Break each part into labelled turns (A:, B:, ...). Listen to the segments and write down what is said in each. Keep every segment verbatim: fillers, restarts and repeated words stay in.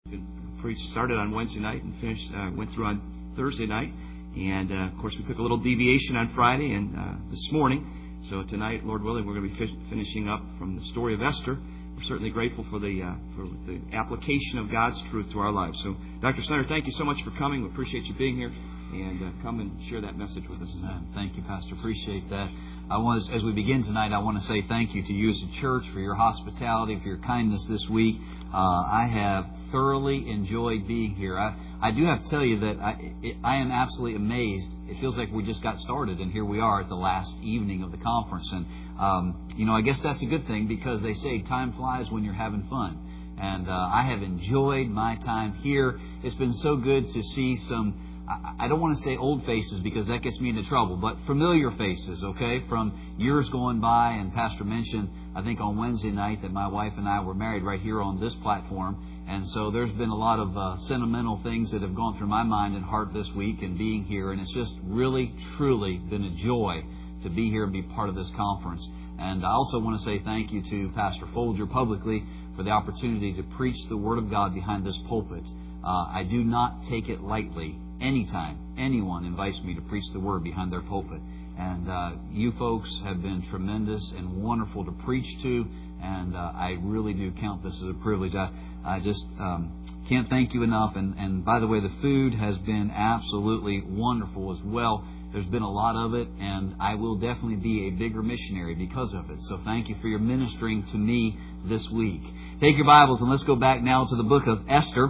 A: Preached started on Wednesday night and finished uh, went through on Thursday night, and uh, of course we took a little deviation on Friday and uh, this morning. So tonight, Lord willing, we're going to be fi- finishing up from the story of Esther. We're certainly grateful for the uh, for the application of God's truth to our lives. So, Doctor Snyder, thank you so much for coming. We appreciate you being here, and uh, come and share that message with us.
B: Amen. Thank you, Pastor. Appreciate that. I want, as we begin tonight, I want to say thank you to you as a church for your hospitality, for your kindness this week. Uh, I have thoroughly enjoyed being here. I, I do have to tell you that I, it, I am absolutely amazed. It feels like we just got started, and here we are at the last evening of the conference. And, um, you know, I guess that's a good thing, because they say time flies when you're having fun. And uh, I have enjoyed my time here. It's been so good to see some, I, I don't want to say old faces because that gets me into trouble, but familiar faces, okay, from years going by. And Pastor mentioned, I think on Wednesday night, that my wife and I were married right here on this platform. And so there's been a lot of uh, sentimental things that have gone through my mind and heart this week and being here. And it's just really, truly been a joy to be here and be part of this conference. And I also want to say thank you to Pastor Folger publicly for the opportunity to preach the Word of God behind this pulpit. Uh, I do not take it lightly anytime anyone invites me to preach the Word behind their pulpit. And uh, you folks have been tremendous and wonderful to preach to. And uh, I really do count this as a privilege. I, I just um, can't thank you enough. And, and by the way, the food has been absolutely wonderful as well. There's been a lot of it, and I will definitely be a bigger missionary because of it. So thank you for your ministering to me this week. Take your Bibles and let's go back now to the book of Esther.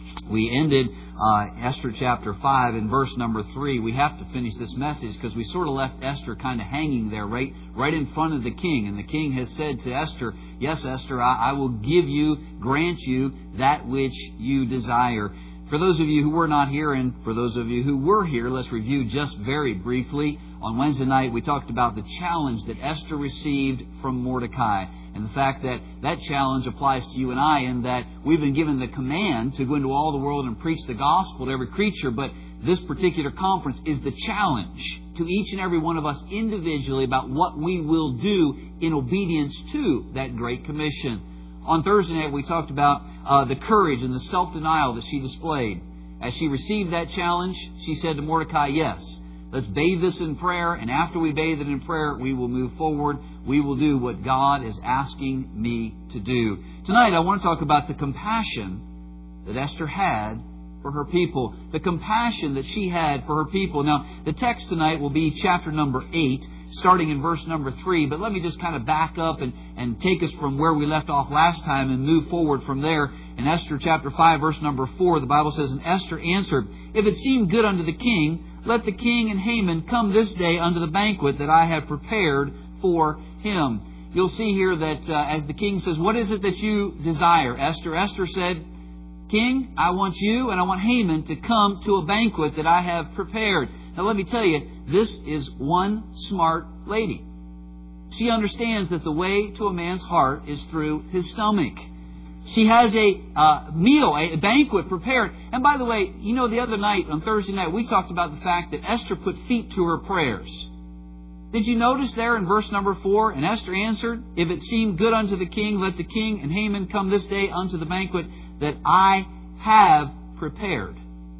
B: We ended uh, Esther chapter five in verse number three. We have to finish this message because we sort of left Esther kind of hanging there right, right in front of the king. And the king has said to Esther, yes, Esther, I, I will give you, grant you that which you desire. For those of you who were not here and for those of you who were here, let's review just very briefly. On Wednesday night, we talked about the challenge that Esther received from Mordecai. And the fact that that challenge applies to you and I, in that we've been given the command to go into all the world and preach the gospel to every creature. But this particular conference is the challenge to each and every one of us individually about what we will do in obedience to that great commission. On Thursday night, we talked about uh, the courage and the self-denial that she displayed. As she received that challenge, she said to Mordecai, yes, let's bathe this in prayer, and after we bathe it in prayer, we will move forward. We will do what God is asking me to do. Tonight, I want to talk about the compassion that Esther had for her people. The compassion that she had for her people. Now, the text tonight will be chapter number eight, starting in verse number three. But let me just kind of back up and, and take us from where we left off last time and move forward from there. In Esther chapter five, verse number four, the Bible says, and Esther answered, if it seem good unto the king, let the king and Haman come this day unto the banquet that I have prepared for him. You'll see here that uh, as the king says, what is it that you desire, Esther? Esther said, King, I want you and I want Haman to come to a banquet that I have prepared. Now let me tell you, this is one smart lady. She understands that the way to a man's heart is through his stomach. She has a uh, meal, a banquet prepared. And by the way, you know, the other night, on Thursday night, we talked about the fact that Esther put feet to her prayers. Did you notice there in verse number four? And Esther answered, if it seem good unto the king, let the king and Haman come this day unto the banquet that I have prepared.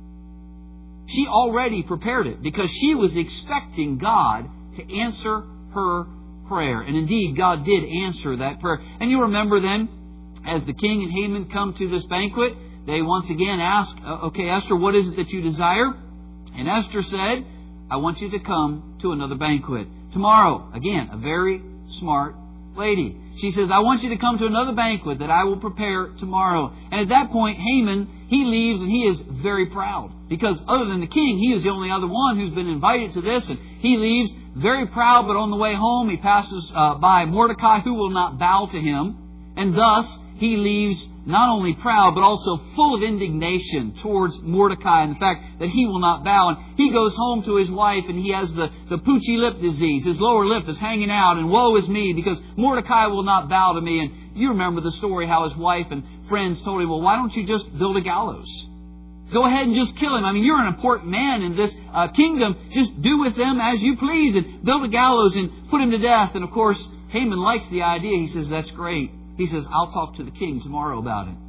B: She already prepared it because she was expecting God to answer her prayer. And indeed, God did answer that prayer. And you remember then, as the king and Haman come to this banquet, they once again ask, okay, Esther, what is it that you desire? And Esther said, I want you to come to another banquet tomorrow. Again, a very smart lady. She says, I want you to come to another banquet that I will prepare tomorrow. And at that point, Haman, he leaves and he is very proud. Because other than the king, he is the only other one who's been invited to this. And he leaves very proud, but on the way home, he passes uh, by Mordecai, who will not bow to him. And thus, he leaves not only proud, but also full of indignation towards Mordecai and the fact that he will not bow. And he goes home to his wife and he has the, the poochy lip disease. His lower lip is hanging out and woe is me because Mordecai will not bow to me. And you remember the story how his wife and friends told him, well, why don't you just build a gallows? Go ahead and just kill him. I mean, you're an important man in this uh, kingdom. Just do with them as you please and build a gallows and put him to death. And of course, Haman likes the idea. He says, that's great. He says, I'll talk to the king tomorrow about it.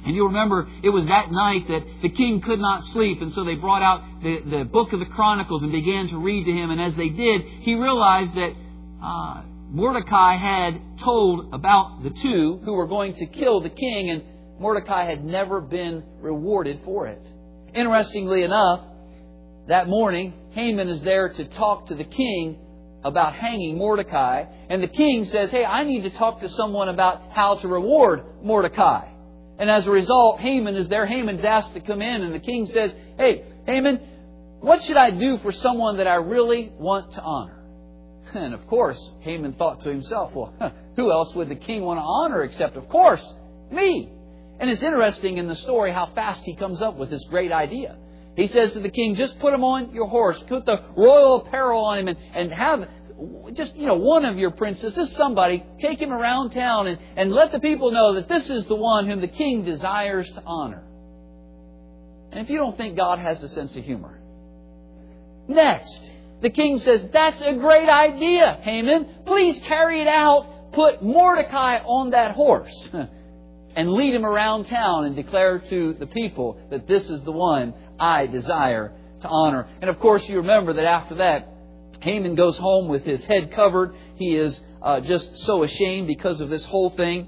B: And you'll remember it was that night that the king could not sleep. And so they brought out the, the book of the Chronicles and began to read to him. And as they did, he realized that uh, Mordecai had told about the two who were going to kill the king. And Mordecai had never been rewarded for it. Interestingly enough, that morning, Haman is there to talk to the king about hanging Mordecai. And the king says, hey, I need to talk to someone about how to reward Mordecai. And as a result, Haman is there. Haman's asked to come in. And the king says, hey, Haman, what should I do for someone that I really want to honor? And of course, Haman thought to himself, well, huh, who else would the king want to honor except, of course, me? And it's interesting in the story how fast he comes up with this great idea. He says to the king, just put him on your horse, put the royal apparel on him, and, and have just, you know, one of your princesses, somebody, take him around town and, and let the people know that this is the one whom the king desires to honor. And if you don't think God has a sense of humor. Next, the king says, that's a great idea, Haman. Please carry it out. Put Mordecai on that horse and lead him around town and declare to the people that this is the one I desire to honor. And of course, you remember that after that, Haman goes home with his head covered. He is uh, just so ashamed because of this whole thing.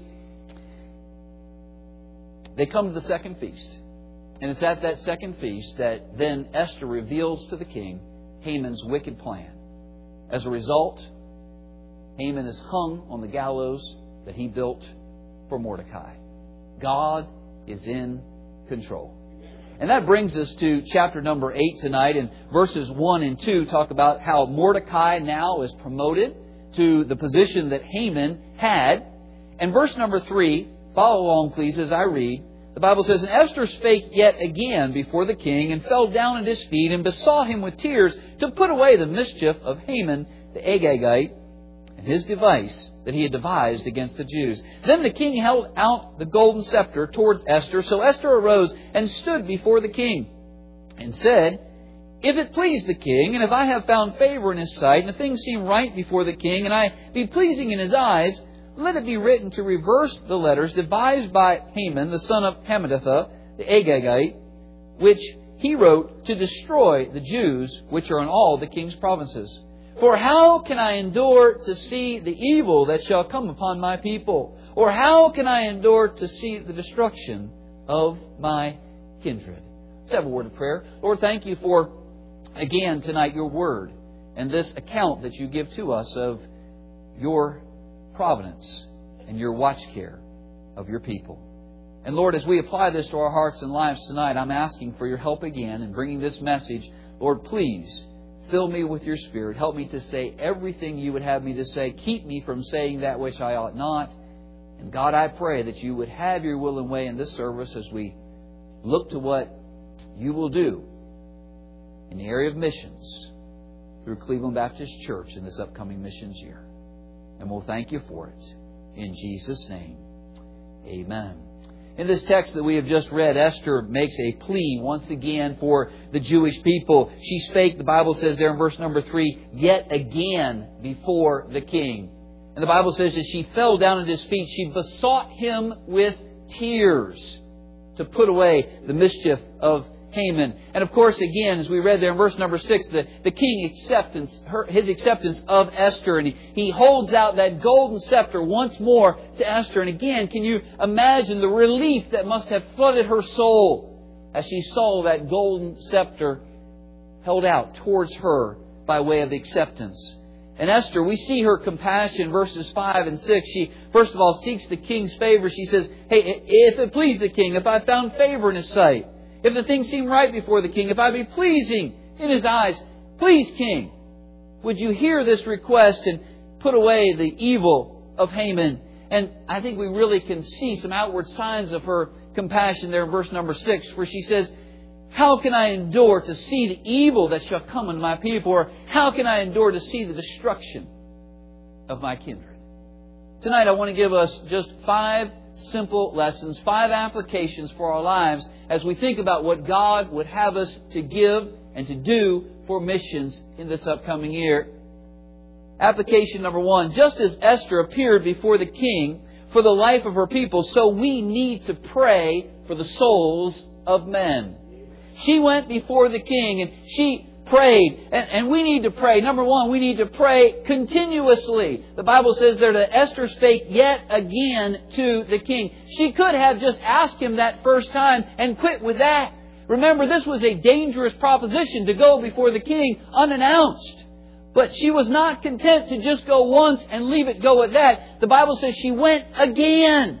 B: They come to the second feast. And it's at that second feast that then Esther reveals to the king Haman's wicked plan. As a result, Haman is hung on the gallows that he built for Mordecai. God is in control. And that brings us to chapter number eight tonight. And verses one and two talk about how Mordecai now is promoted to the position that Haman had. And verse number three, follow along please as I read. The Bible says, and Esther spake yet again before the king, and fell down at his feet, and besought him with tears to put away the mischief of Haman the Agagite, and his device that he had devised against the Jews. Then the king held out the golden scepter towards Esther. So Esther arose and stood before the king, and said, if it please the king, and if I have found favor in his sight, and if things seem right before the king, and I be pleasing in his eyes, let it be written to reverse the letters devised by Haman, the son of Hammedatha, the Agagite, which he wrote to destroy the Jews which are in all the king's provinces. For how can I endure to see the evil that shall come upon my people? Or how can I endure to see the destruction of my kindred? Let's have a word of prayer. Lord, thank you for, again, tonight, your word and this account that you give to us of your providence and your watch care of your people. And Lord, as we apply this to our hearts and lives tonight, I'm asking for your help again in bringing this message. Lord, please fill me with your Spirit. Help me to say everything you would have me to say. Keep me from saying that which I ought not. And God, I pray that you would have your will and way in this service as we look to what you will do in the area of missions through Cleveland Baptist Church in this upcoming missions year. And we'll thank you for it. In Jesus' name, amen. In this text that we have just read, Esther makes a plea once again for the Jewish people. She spake, the Bible says there in verse number three, yet again before the king. And the Bible says that she fell down at his feet. She besought him with tears to put away the mischief of Haman. And of course, again, as we read there in verse number six, the, the king acceptance, her, his acceptance of Esther. And he, he holds out that golden scepter once more to Esther. And again, can you imagine the relief that must have flooded her soul as she saw that golden scepter held out towards her by way of acceptance? And Esther, we see her compassion, verses five and six. She, first of all, seeks the king's favor. She says, hey, if it please the king, if I found favor in his sight, if the things seem right before the king, if I be pleasing in his eyes, please, king, would you hear this request and put away the evil of Haman? And I think we really can see some outward signs of her compassion there in verse number six, where she says, how can I endure to see the evil that shall come on my people? Or how can I endure to see the destruction of my kindred? Tonight I want to give us just five simple lessons, five applications for our lives as we think about what God would have us to give and to do for missions in this upcoming year. Application number one, just as Esther appeared before the king
C: for the life of her people. So we need to pray for the souls of men. She went before the king and she prayed. And, and we need to pray. Number one, we need to pray continuously. The Bible says there that Esther spake yet again to the king. She could have just asked him that first time and quit with that. Remember, this was a dangerous proposition to go before the king unannounced. But she was not content to just go once and leave it go at that. The Bible says she went again.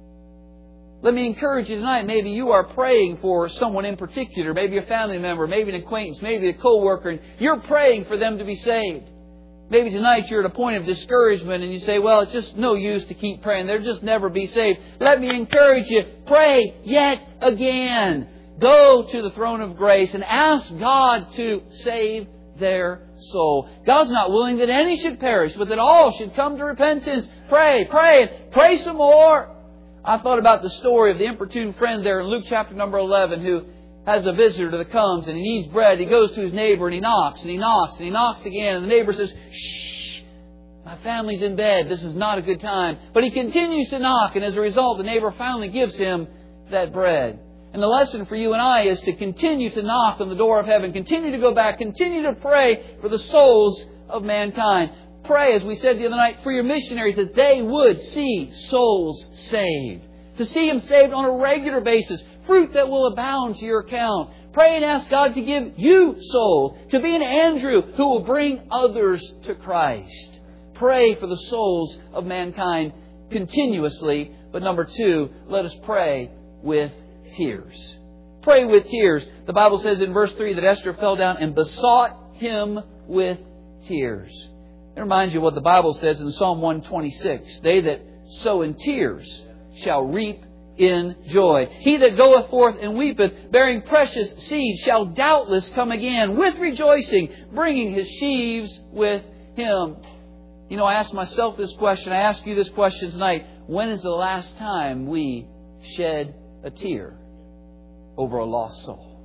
C: Let me encourage you tonight. Maybe you are praying for someone in particular. Maybe a family member, maybe an acquaintance, maybe a co-worker. And you're praying for them to be saved. Maybe tonight you're at a point of discouragement and you say, well, it's just no use to keep praying. They'll just never be saved. Let me encourage you. Pray yet again. Go to the throne of grace and ask God to save their soul. God's not willing that any should perish, but that all should come to repentance. Pray, pray, pray some more. I thought about the story of the importune friend there in Luke chapter number eleven who has a visitor that comes and he needs bread. He goes to his neighbor and he knocks and he knocks and he knocks again. And the neighbor says, shh, my family's in bed. This is not a good time. But he continues to knock, and as a result, the neighbor finally gives him that bread. And the lesson for you and I is to continue to knock on the door of heaven. Continue to go back. Continue to pray for the souls of mankind. Pray, as we said the other night, for your missionaries that they would see souls saved. To see them saved on a regular basis. Fruit that will abound to your account. Pray and ask God to give you souls. To be an Andrew who will bring others to Christ. Pray for the souls of mankind continuously. But number two, let us pray with tears. Pray with tears. The Bible says in verse three that Esther fell down and besought him with tears. It reminds you what the Bible says in Psalm one twenty-six. They that sow in tears shall reap in joy. He that goeth forth and weepeth, bearing precious seed, shall doubtless come again with rejoicing, bringing his sheaves with him. You know, I asked myself this question. I ask you this question tonight. When is the last time we shed a tear over a lost soul?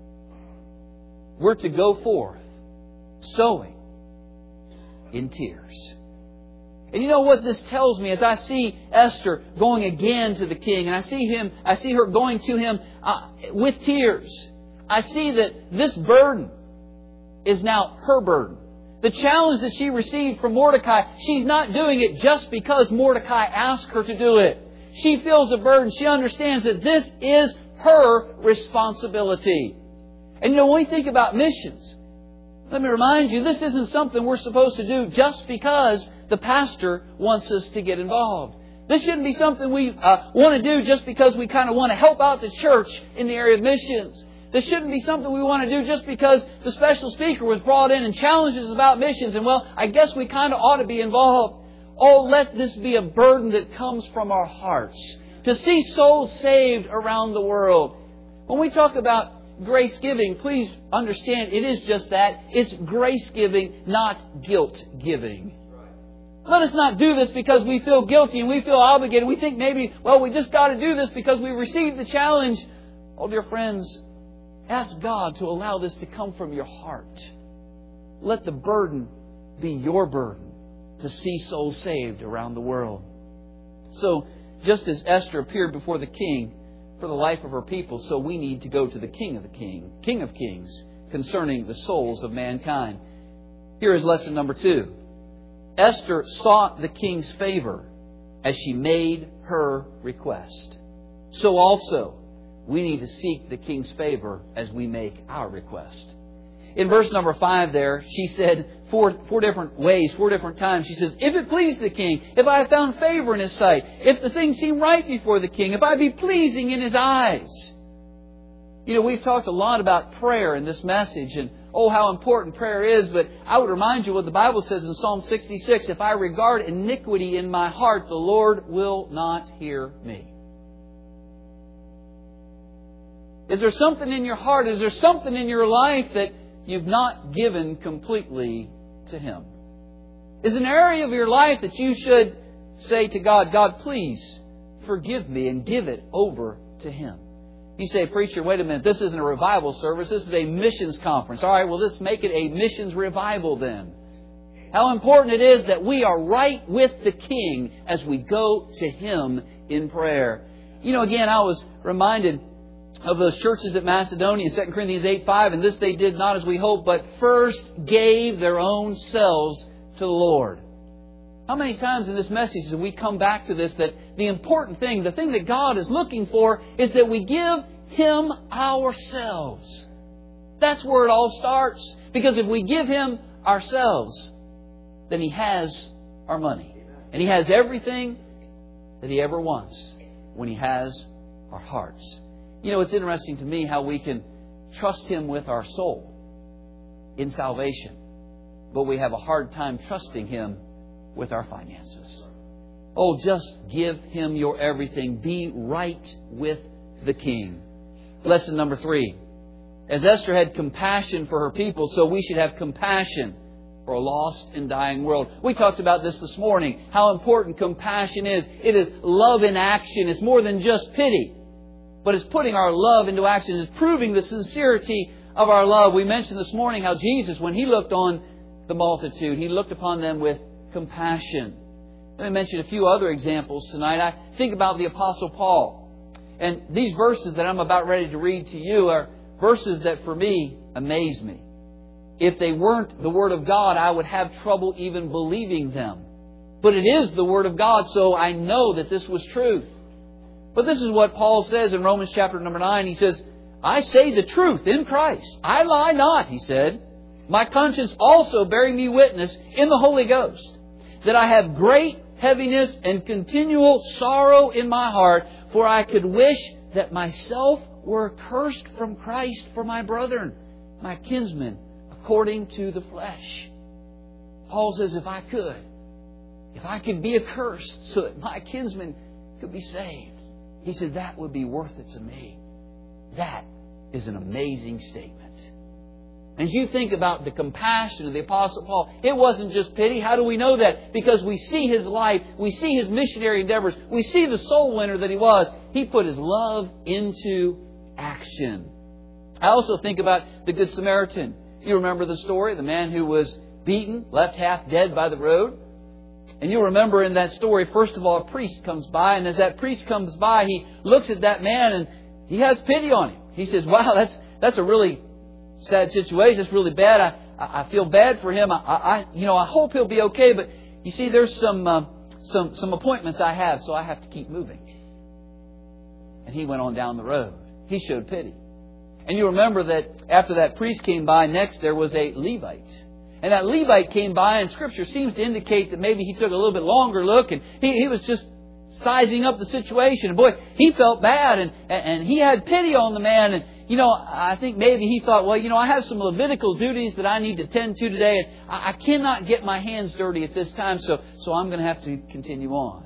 C: We're to go forth sowing in tears. And you know what this tells me as I see Esther going again to the king, and I see him, I see her going to him uh, with tears. I see that this burden is now her burden. The challenge that she received from Mordecai, she's not doing it just because Mordecai asked her to do it. She feels a burden. She understands that this is her responsibility. And you know, when we think about missions, let me remind you, this isn't something we're supposed to do just because the pastor wants us to get involved. This shouldn't be something we uh, want to do just because we kind of want to help out the church in the area of missions. This shouldn't be something we want to do just because the special speaker was brought in and challenged us about missions. And well, I guess we kind of ought to be involved. Oh, let this be a burden that comes from our hearts. To see souls saved around the world. When we talk about grace giving, please understand it is just that. It's grace giving, not guilt giving. Let us not do this because we feel guilty and we feel obligated. We think maybe, well, we just got to do this because we received the challenge. Oh, dear friends, ask God to allow this to come from your heart. Let the burden be your burden to see souls saved around the world. So, just as Esther appeared before the king for the life of her people, so we need to go to the King of the King, King of Kings, concerning the souls of mankind. Here is lesson number two. Esther sought the king's favor as she made her request. So also, we need to seek the king's favor as we make our request. In verse number five there, she said four, four different ways, four different times. She says, if it please the king, if I have found favor in his sight, if the thing seem right before the king, if I be pleasing in his eyes. You know, we've talked a lot about prayer in this message and oh, how important prayer is, but I would remind you what the Bible says in Psalm sixty-six, if I regard iniquity in my heart, the Lord will not hear me. Is there something in your heart? Is there something in your life that you've not given completely to Him? Is an area of your life that you should say to God, God, please forgive me and give it over to Him? You say, preacher, wait a minute, this isn't a revival service, this is a missions conference. All right, well, let's make it a missions revival then. How important it is that we are right with the King as we go to Him in prayer. You know, again, I was reminded of those churches at Macedonia, Second Corinthians eight five, and this they did not as we hoped, but first gave their own selves to the Lord. How many times in this message do we come back to this, that the important thing, the thing that God is looking for, is that we give Him ourselves. That's where it all starts. Because if we give Him ourselves, then He has our money. And He has everything that He ever wants when He has our hearts. You know, it's interesting to me how we can trust Him with our soul in salvation, but we have a hard time trusting Him with our finances. Oh, just give Him your everything. Be right with the King. Lesson number three. As Esther had compassion for her people, so we should have compassion for a lost and dying world. We talked about this this morning, how important compassion is. It is love in action. It's more than just pity, but it's putting our love into action. It's proving the sincerity of our love. We mentioned this morning how Jesus, when He looked on the multitude, He looked upon them with compassion. Let me mention a few other examples tonight. I think about the Apostle Paul. And these verses that I'm about ready to read to you are verses that for me amaze me. If they weren't the Word of God, I would have trouble even believing them. But it is the Word of God, so I know that this was truth. But this is what Paul says in Romans chapter number nine. He says, I say the truth in Christ. I lie not, he said. My conscience also bearing me witness in the Holy Ghost, that I have great heaviness and continual sorrow in my heart, for I could wish that myself were accursed from Christ for my brethren, my kinsmen, according to the flesh. Paul says, if I could, if I could be accursed so that my kinsmen could be saved, he said, that would be worth it to me. That is an amazing statement. And as you think about the compassion of the Apostle Paul, it wasn't just pity. How do we know that? Because we see his life, we see his missionary endeavors, we see the soul winner that he was. He put his love into action. I also think about the Good Samaritan. You remember the story, the man who was beaten, left half dead by the road. And you remember in that story, first of all, a priest comes by, and as that priest comes by, he looks at that man and he has pity on him. He says, wow, that's that's a really sad situation. It's really bad. I, I feel bad for him. I, I you know I hope he'll be okay. But you see, there's some uh, some some appointments I have, so I have to keep moving. And he went on down the road. He showed pity. And you remember that after that priest came by, next there was a Levite. And that Levite came by, and Scripture seems to indicate that maybe he took a little bit longer look, and he, he was just sizing up the situation. And boy, he felt bad, and, and he had pity on the man. And, you know, I think maybe he thought, well, you know, I have some Levitical duties that I need to tend to today, and I, I cannot get my hands dirty at this time, so, so I'm going to have to continue on.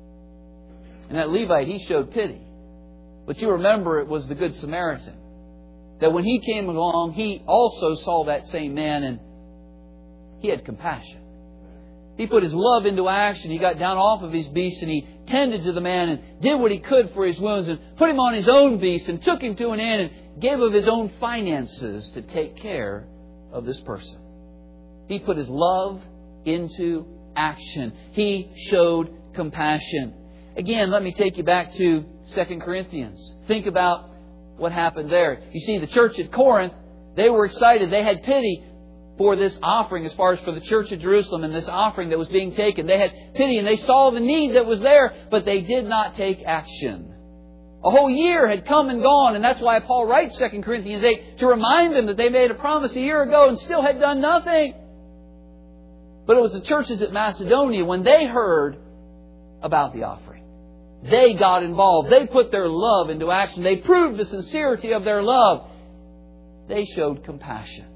C: And that Levite, he showed pity. But you remember it was the Good Samaritan. That when he came along, he also saw that same man, and he had compassion. He put his love into action. He got down off of his beast and he tended to the man and did what he could for his wounds and put him on his own beast and took him to an inn and gave of his own finances to take care of this person. He put his love into action. He showed compassion. Again, let me take you back to Second Corinthians. Think about what happened there. You see, the church at Corinth, they were excited. They had pity for this offering as far as for the church of Jerusalem and this offering that was being taken. They had pity and they saw the need that was there, but they did not take action. A whole year had come and gone, and that's why Paul writes Second Corinthians eight to remind them that they made a promise a year ago and still had done nothing. But it was the churches at Macedonia, when they heard about the offering, they got involved. They put their love into action. They proved the sincerity of their love. They showed compassion.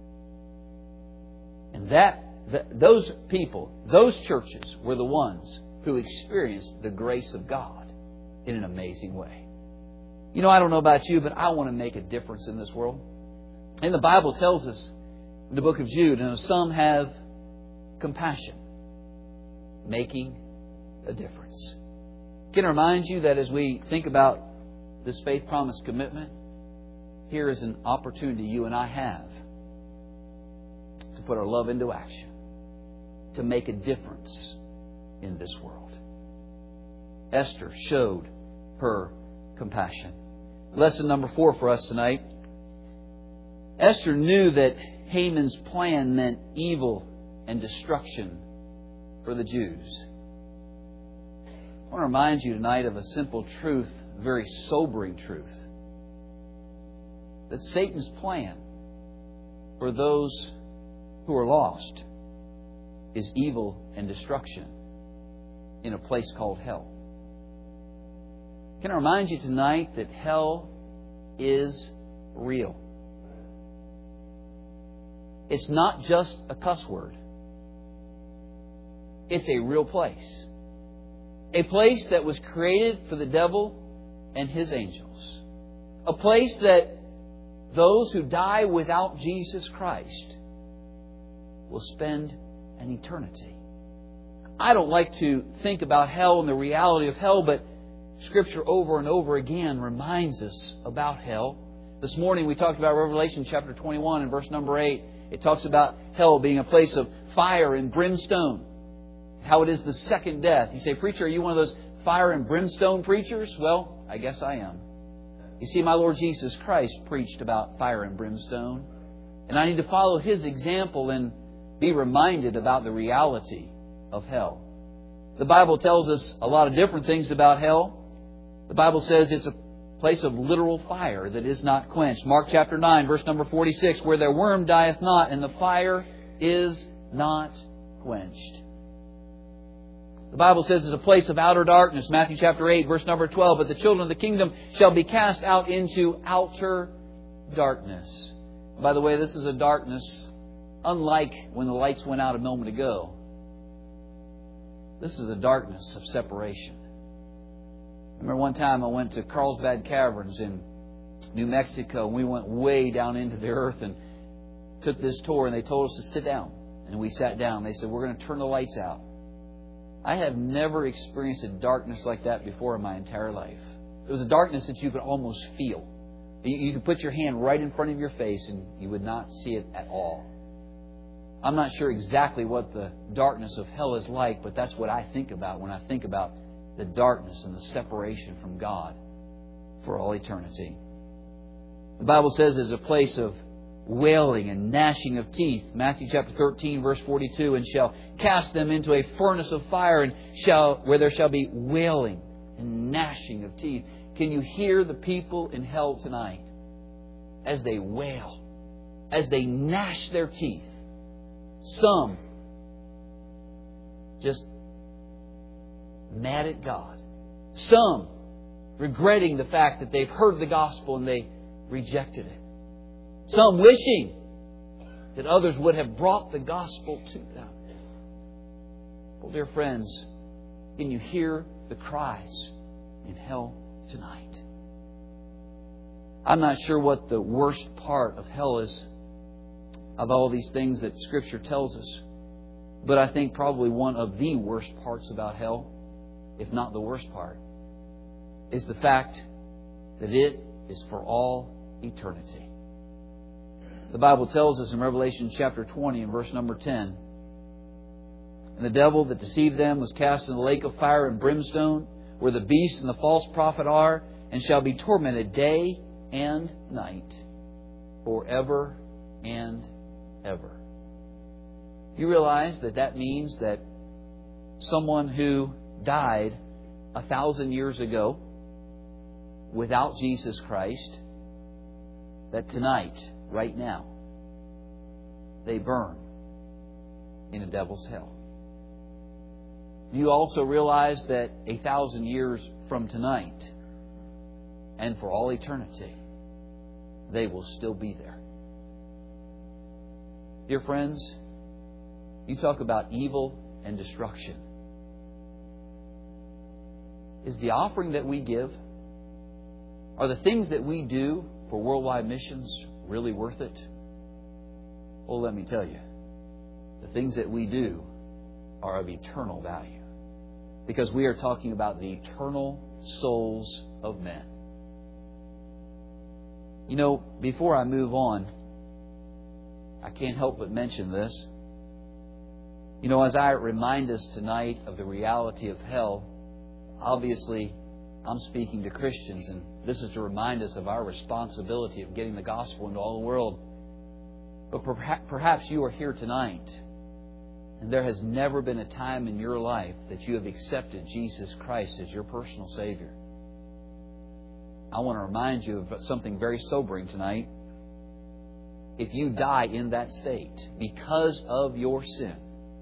C: And that, th- those people, those churches were the ones who experienced the grace of God in an amazing way. You know, I don't know about you, but I want to make a difference in this world. And the Bible tells us in the book of Jude, you know, some have compassion, making a difference. Can I remind you that as we think about this faith promise commitment, here is an opportunity you and I have to put our love into action, to make a difference in this world. Esther showed her compassion. Lesson number four for us tonight. Esther knew that Haman's plan meant evil and destruction for the Jews. I want to remind you tonight of a simple truth, a very sobering truth. That Satan's plan for those who are lost is evil and destruction in a place called hell. Can I remind you tonight that hell is real? It's not just a cuss word. It's a real place. A place that was created for the devil and his angels. A place that those who die without Jesus Christ will spend an eternity. I don't like to think about hell and the reality of hell, but Scripture over and over again reminds us about hell. This morning we talked about Revelation chapter twenty-one and verse number eight. It talks about hell being a place of fire and brimstone. How it is the second death. You say, preacher, are you one of those fire and brimstone preachers? Well, I guess I am. You see, my Lord Jesus Christ preached about fire and brimstone. And I need to follow His example and be reminded about the reality of hell. The Bible tells us a lot of different things about hell. The Bible says it's a place of literal fire that is not quenched. Mark chapter nine, verse number forty-six, where their worm dieth not, and the fire is not quenched. The Bible says it's a place of outer darkness. Matthew chapter eight, verse number twelve, but the children of the kingdom shall be cast out into outer darkness. By the way, this is a darkness unlike when the lights went out a moment ago. This is a darkness of separation. I remember one time I went to Carlsbad Caverns in New Mexico, and we went way down into the earth and took this tour, and they told us to sit down. And we sat down. They said, we're going to turn the lights out. I have never experienced a darkness like that before in my entire life. It was a darkness that you could almost feel. You, you could put your hand right in front of your face and you would not see it at all. I'm not sure exactly what the darkness of hell is like, but that's what I think about when I think about the darkness and the separation from God for all eternity. The Bible says there's a place of wailing and gnashing of teeth. Matthew chapter thirteen, verse forty-two, and shall cast them into a furnace of fire, and shall where there shall be wailing and gnashing of teeth. Can you hear the people in hell tonight as they wail, as they gnash their teeth? Some just mad at God. Some regretting the fact that they've heard the gospel and they rejected it. Some wishing that others would have brought the gospel to them. Well, dear friends, can you hear the cries in hell tonight? I'm not sure what the worst part of hell is of all these things that Scripture tells us. But I think probably one of the worst parts about hell, if not the worst part, is the fact that it is for all eternity. The Bible tells us in Revelation chapter twenty and verse number ten, and the devil that deceived them was cast in the lake of fire and brimstone, where the beast and the false prophet are, and shall be tormented day and night, forever and ever. You realize that that means that someone who died a thousand years ago without Jesus Christ, that tonight, right now, they burn in a devil's hell. You also realize that a thousand years from tonight and for all eternity, they will still be there. Dear friends, you talk about evil and destruction. Is the offering that we give, are the things that we do for worldwide missions really worth it? Well, let me tell you, the things that we do are of eternal value, because we are talking about the eternal souls of men. You know, before I move on, I can't help but mention this. You know, as I remind us tonight of the reality of hell, obviously, I'm speaking to Christians, and this is to remind us of our responsibility of getting the gospel into all the world. But perhaps you are here tonight, and there has never been a time in your life that you have accepted Jesus Christ as your personal Savior. I want to remind you of something very sobering tonight. If you die in that state because of your sin,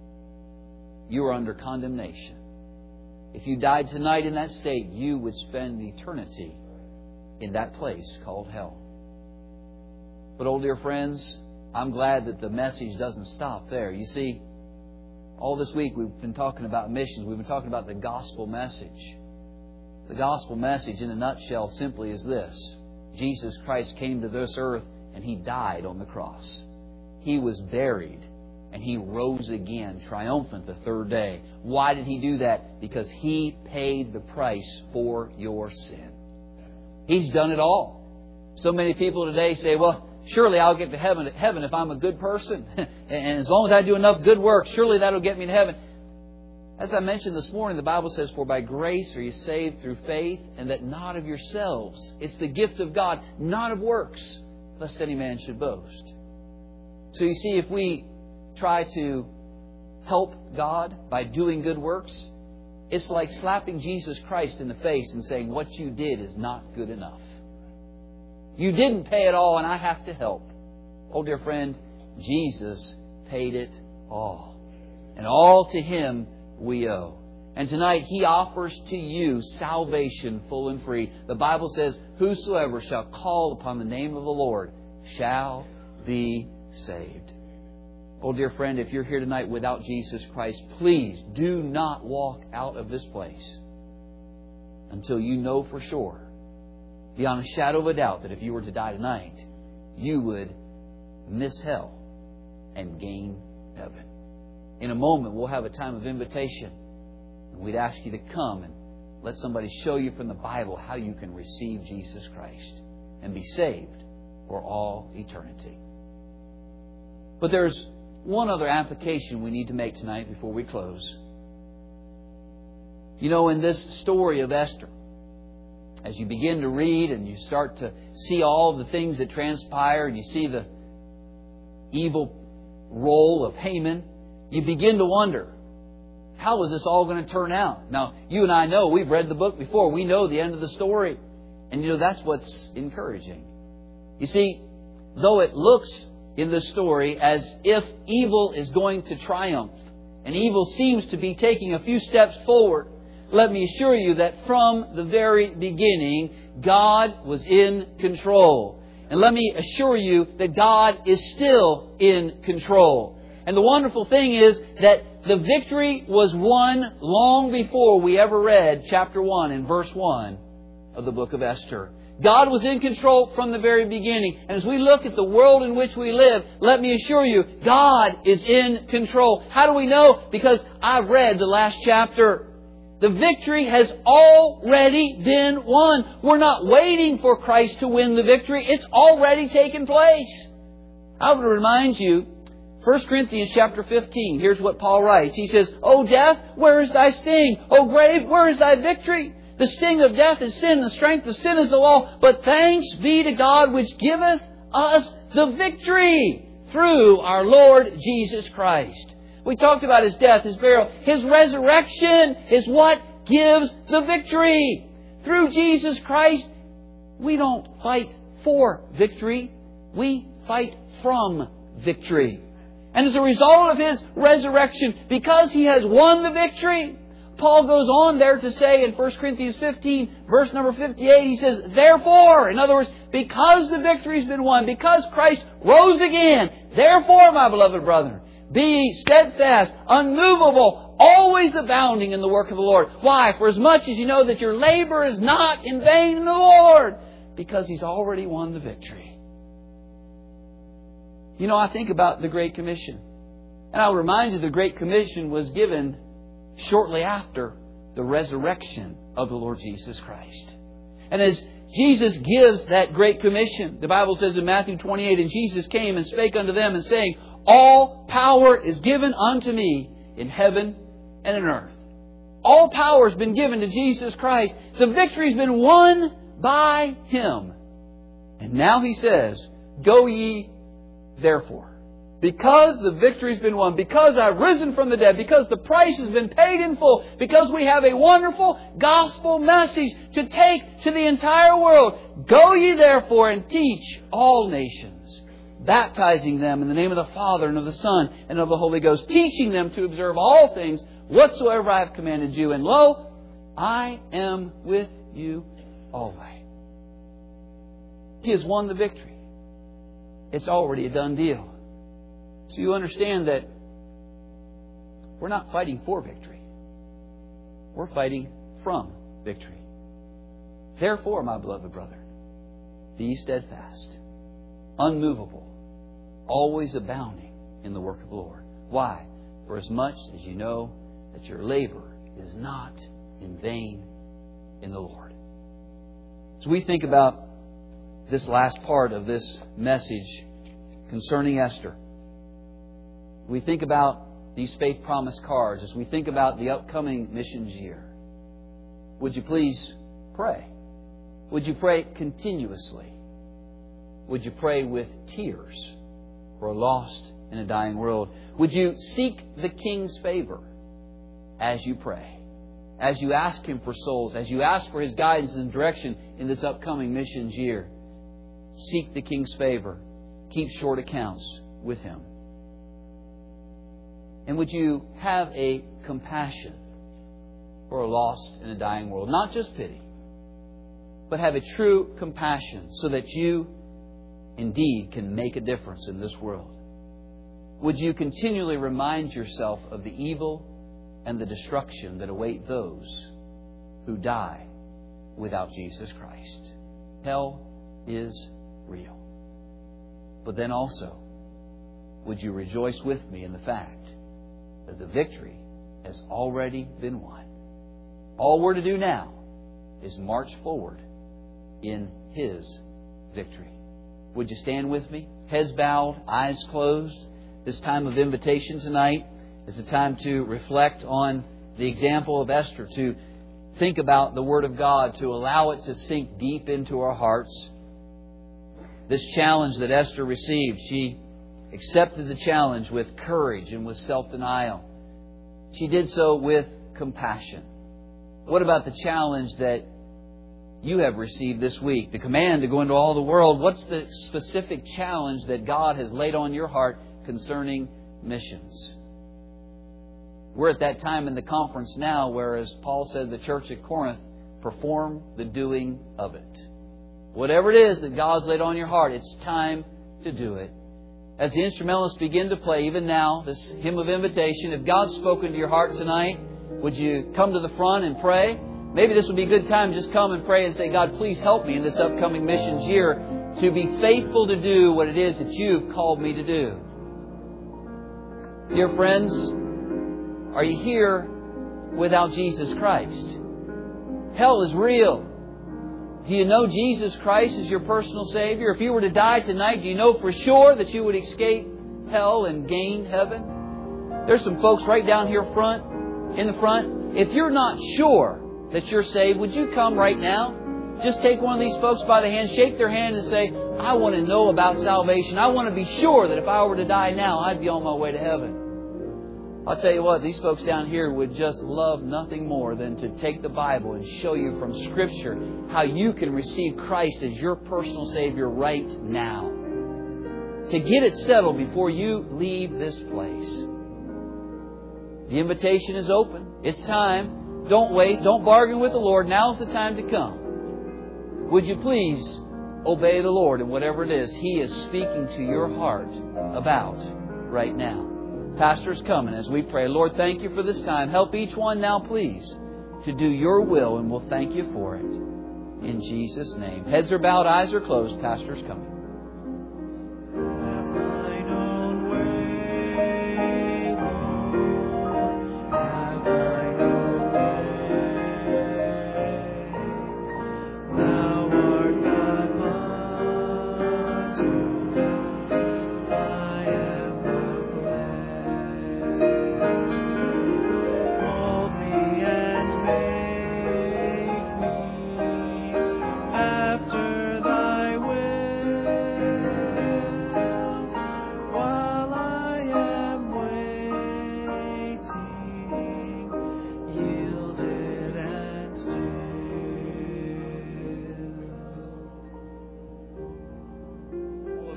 C: you are under condemnation. If you died tonight in that state, you would spend eternity in that place called hell. But, oh dear friends, I'm glad that the message doesn't stop there. You see, all this week we've been talking about missions. We've been talking about the gospel message. The gospel message in a nutshell simply is this. Jesus Christ came to this earth and He died on the cross. He was buried and He rose again, triumphant, the third day. Why did He do that? Because He paid the price for your sin. He's done it all. So many people today say, well, surely I'll get to heaven, heaven if I'm a good person. And as long as I do enough good work, surely that'll get me to heaven. As I mentioned this morning, the Bible says, for by grace are you saved through faith, and that not of yourselves. It's the gift of God, not of works, lest any man should boast. So you see, if we try to help God by doing good works, it's like slapping Jesus Christ in the face and saying, what you did is not good enough. You didn't pay it all and I have to help. Oh, dear friend, Jesus paid it all. And all to Him we owe. And tonight He offers to you salvation full and free. The Bible says, whosoever shall call upon the name of the Lord shall be saved. Oh, dear friend, if you're here tonight without Jesus Christ, please do not walk out of this place until you know for sure, beyond a shadow of a doubt, that if you were to die tonight, you would miss hell and gain heaven. In a moment, we'll have a time of invitation. And we'd ask you to come and let somebody show you from the Bible how you can receive Jesus Christ and be saved for all eternity. But there's one other application we need to make tonight before we close. You know, in this story of Esther, as you begin to read and you start to see all the things that transpire and you see the evil role of Haman, you begin to wonder, how is this all going to turn out? Now, you and I know, we've read the book before. We know the end of the story. And you know, that's what's encouraging. You see, though it looks in the story as if evil is going to triumph, and evil seems to be taking a few steps forward, let me assure you that from the very beginning, God was in control. And let me assure you that God is still in control. And the wonderful thing is that the victory was won long before we ever read chapter one and verse one of the book of Esther. God was in control from the very beginning. And as we look at the world in which we live, let me assure you, God is in control. How do we know? Because I've read the last chapter. The victory has already been won. We're not waiting for Christ to win the victory. It's already taken place. I would remind you, First Corinthians chapter fifteen, here's what Paul writes. He says, O death, where is thy sting? O grave, where is thy victory? The sting of death is sin, the strength of sin is the law. But thanks be to God which giveth us the victory through our Lord Jesus Christ. We talked about His death, His burial. His resurrection is what gives the victory. Through Jesus Christ, we don't fight for victory. We fight from victory. And as a result of His resurrection, because He has won the victory, Paul goes on there to say in First Corinthians fifteen, verse number fifty-eight, he says, therefore, in other words, because the victory's been won, because Christ rose again, therefore, my beloved brethren, be ye steadfast, unmovable, always abounding in the work of the Lord. Why? For as much as you know that your labor is not in vain in the Lord, because He's already won the victory. You know, I think about the Great Commission. And I'll remind you the Great Commission was given shortly after the resurrection of the Lord Jesus Christ. And as Jesus gives that Great Commission, the Bible says in Matthew twenty-eight, and Jesus came and spake unto them and saying, all power is given unto me in heaven and in earth. All power has been given to Jesus Christ. The victory has been won by Him. And now He says, go ye therefore. Because the victory has been won, because I've risen from the dead, because the price has been paid in full, because we have a wonderful gospel message to take to the entire world. Go ye therefore and teach all nations, baptizing them in the name of the Father and of the Son and of the Holy Ghost, teaching them to observe all things whatsoever I have commanded you. And lo, I am with you always. He has won the victory. It's already a done deal. So you understand that we're not fighting for victory. We're fighting from victory. Therefore, my beloved brother, be steadfast, unmovable, always abounding in the work of the Lord. Why? For as much as you know that your labor is not in vain in the Lord. So we think about this last part of this message concerning Esther. We think about these faith promise cards as we think about the upcoming missions year. Would you please pray? Would you pray continuously? Would you pray with tears for a lost and a dying world? Would you seek the King's favor as you pray? As you ask Him for souls, as you ask for His guidance and direction in this upcoming missions year, seek the King's favor. Keep short accounts with Him. And would you have a compassion for a lost and a dying world? Not just pity, but have a true compassion so that you indeed can make a difference in this world. Would you continually remind yourself of the evil and the destruction that await those who die without Jesus Christ? Hell is real. But then also, would you rejoice with me in the fact that the victory has already been won? All we're to do now is march forward in His victory. Would you stand with me? Heads bowed, eyes closed. This time of invitation tonight is a time to reflect on the example of Esther, to think about the Word of God, to allow it to sink deep into our hearts. This challenge that Esther received, she accepted the challenge with courage and with self-denial. She did so with compassion. What about the challenge that you have received this week? The command to go into all the world. What's the specific challenge that God has laid on your heart concerning missions? We're at that time in the conference now where, as Paul said, the church at Corinth, perform the doing of it. Whatever it is that God's laid on your heart, it's time to do it. As the instrumentalists begin to play, even now, this hymn of invitation, if God's spoken to your heart tonight, would you come to the front and pray? Maybe this would be a good time to just come and pray and say, God, please help me in this upcoming missions year to be faithful to do what it is that You've called me to do. Dear friends, are you here without Jesus Christ? Hell is real. Do you know Jesus Christ is your personal Savior? If you were to die tonight, do you know for sure that you would escape hell and gain heaven? There's some folks right down here front, in the front. If you're not sure that you're saved, would you come right now? Just take one of these folks by the hand, shake their hand and say, I want to know about salvation. I want to be sure that if I were to die now, I'd be on my way to heaven. I'll tell you what, these folks down here would just love nothing more than to take the Bible and show you from Scripture how you can receive Christ as your personal Savior right now. To get it settled before you leave this place. The invitation is open. It's time. Don't wait. Don't bargain with the Lord. Now's the time to come. Would you please obey the Lord in whatever it is He is speaking to your heart about right now? Pastor's coming as we pray. Lord, thank You for this time. Help each one now, please, to do Your will, and we'll thank You for it. In Jesus' name. Heads are bowed, eyes are closed. Pastor's coming.
D: Hold me and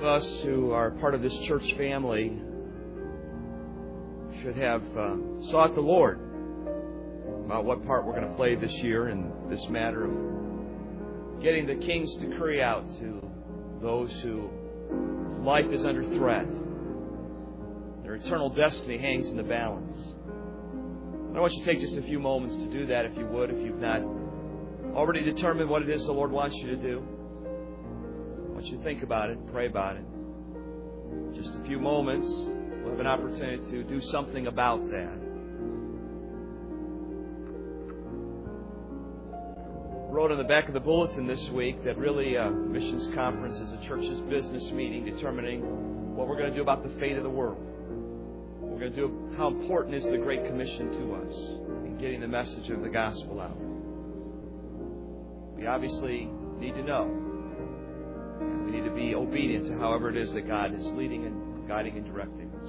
A: of us who are part of this church family should have uh, sought the Lord about what part we're going to play this year in this matter of getting the King's Decree out to those whose life is under threat. Their eternal destiny hangs in the balance. And I want you to take just a few moments to do that, if you would, if you've not already determined what it is the Lord wants you to do. I want you to think about it, pray about it. Just a few moments, we'll have an opportunity to do something about that. I wrote on the back of the bulletin this week that really a missions conference is a church's business meeting determining what we're going to do about the fate of the world. What we're going to do, how important is the Great Commission to us in getting the message of the gospel out. We obviously need to know. And we need to be obedient to however it is that God is leading and guiding and directing us.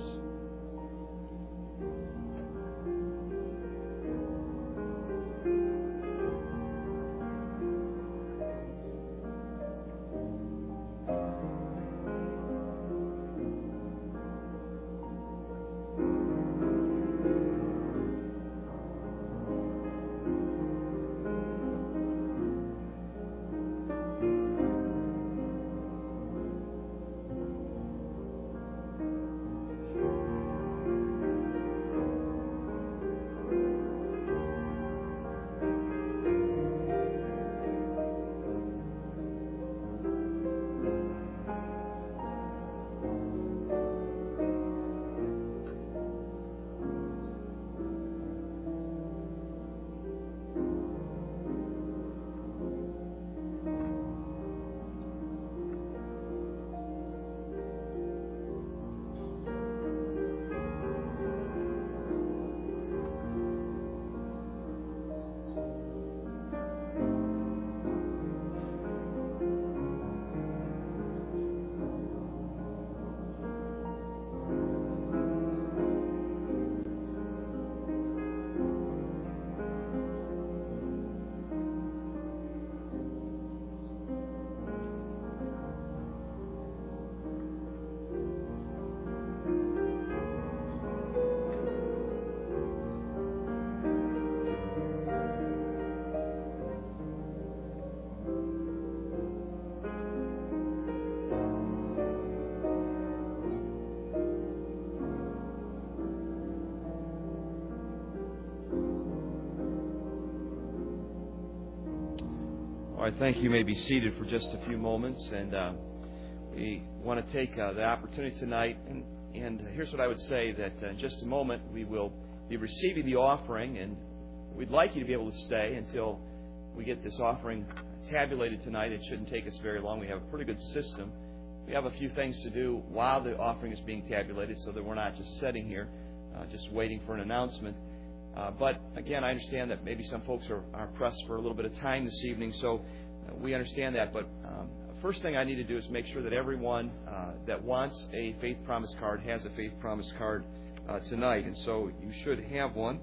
A: All right, thank you. You may be seated for just a few moments, and uh, we want to take uh, the opportunity tonight. And, and here's what I would say: that uh, in just a moment we will be receiving the offering, and we'd like you to be able to stay until we get this offering tabulated tonight. It shouldn't take us very long. We have a pretty good system. We have a few things to do while the offering is being tabulated, so that we're not just sitting here, uh, just waiting for an announcement. Uh, but, again, I understand that maybe some folks are, are pressed for a little bit of time this evening, so uh, we understand that. But um, the first thing I need to do is make sure that everyone uh, that wants a Faith Promise card has a Faith Promise card uh, tonight. And so you should have one.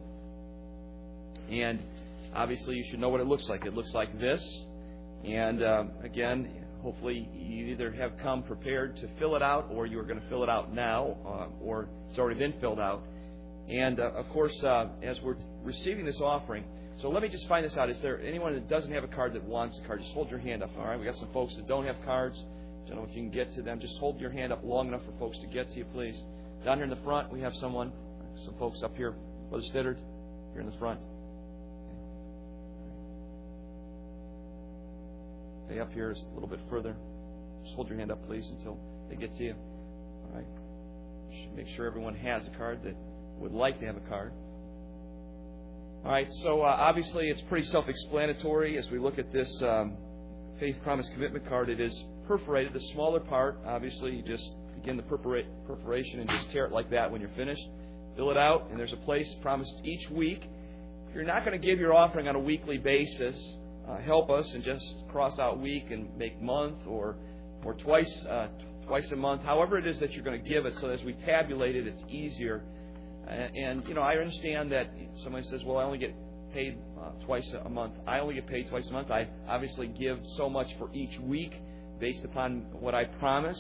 A: And, obviously, you should know what it looks like. It looks like this. And, um, again, hopefully you either have come prepared to fill it out, or you're going to fill it out now, uh, or it's already been filled out. And, uh, of course, uh, as we're receiving this offering, so let me just find this out. Is there anyone that doesn't have a card that wants a card? Just hold your hand up, all right? We've got some folks that don't have cards. I don't know if you can get to them. Just hold your hand up long enough for folks to get to you, please. Down here in the front, we have someone, some folks up here. Brother Stittard, here in the front. Okay, up here is a little bit further. Just hold your hand up, please, until they get to you. All right. Should make sure everyone has a card that would like to have a card. All right, so uh, obviously it's pretty self-explanatory as we look at this um, Faith Promise Commitment card. It is perforated. The smaller part, obviously, you just begin the perforate, perforation and just tear it like that when you're finished. Fill it out, and there's a place promised each week. If you're not going to give your offering on a weekly basis, uh, help us and just cross out week and make month, or or twice uh, twice a month. However it is that you're going to give it, so as we tabulate it, it's easier. And, you know, I understand that somebody says, well, I only get paid uh, twice a month. I only get paid twice a month. I obviously give so much for each week based upon what I promise.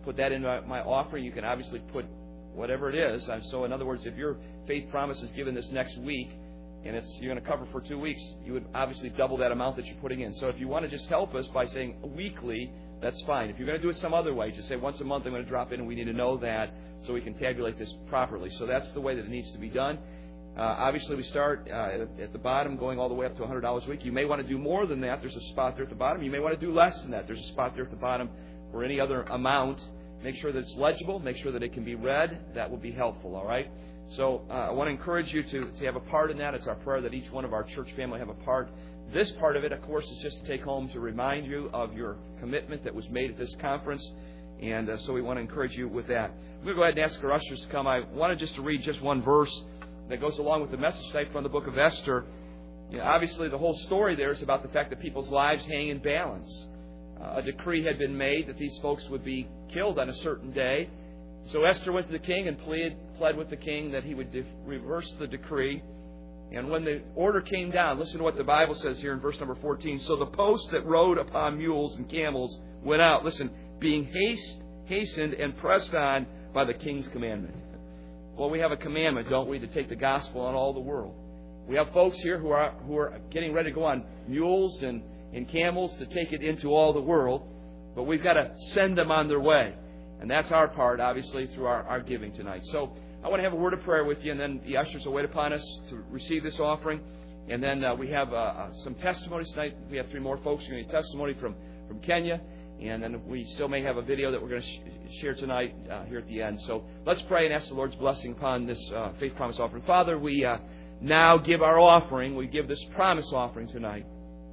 A: put that in my, my offering. You can obviously put whatever it is. And so, in other words, if your faith promise is given this next week, and it's you're going to cover for two weeks, you would obviously double that amount that you're putting in. So if you want to just help us by saying weekly, that's fine. If you're going to do it some other way, just say once a month I'm going to drop in, and we need to know that so we can tabulate this properly. So that's the way that it needs to be done. Uh, obviously, we start uh, at the bottom, going all the way up to one hundred dollars a week. You may want to do more than that. There's a spot there at the bottom. You may want to do less than that. There's a spot there at the bottom for any other amount. Make sure that it's legible. Make sure that it can be read. That will be helpful, all right? So uh, I want to encourage you to, to have a part in that. It's our prayer that each one of our church family have a part. This part of it, of course, is just to take home to remind you of your commitment that was made at this conference. And uh, so we want to encourage you with that. I'm going to go ahead and ask our ushers to come. I wanted just to read just one verse that goes along with the message tonight from the book of Esther. You know, obviously, the whole story there is about the fact that people's lives hang in balance. Uh, a decree had been made that these folks would be killed on a certain day. So Esther went to the king and pleaded, pled with the king that he would de- reverse the decree. And when the order came down, listen to what the Bible says here in verse number fourteen. So the posts that rode upon mules and camels went out, listen, being haste, hastened and pressed on by the king's commandment. Well, we have a commandment, don't we, to take the gospel on all the world. We have folks here who are who are getting ready to go on mules and, and camels to take it into all the world. But we've got to send them on their way. And that's our part, obviously, through our, our giving tonight. So I want to have a word of prayer with you, and then the ushers will wait upon us to receive this offering. And then uh, we have uh, some testimonies tonight. We have three more folks who need testimony from, from Kenya. And then we still may have a video that we're going to sh- share tonight uh, here at the end. So let's pray and ask the Lord's blessing upon this uh, faith promise offering. Father, we uh, now give our offering. We give this promise offering tonight.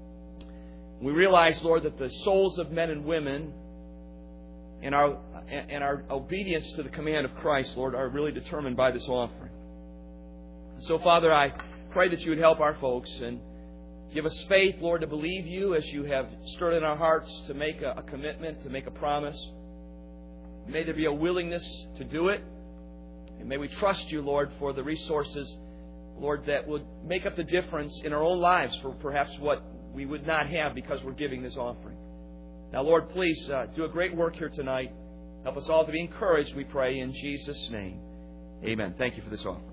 A: We realize, Lord, that the souls of men and women and our and our obedience to the command of Christ, Lord, are really determined by this offering. So, Father, I pray that you would help our folks and give us faith, Lord, to believe you as you have stirred in our hearts to make a, a commitment, to make a promise. May there be a willingness to do it. And may we trust you, Lord, for the resources, Lord, that would make up the difference in our own lives for perhaps what we would not have because we're giving this offering. Now, Lord, please uh, do a great work here tonight. Help us all to be encouraged, we pray, in Jesus' name. Amen. Thank you for this offering.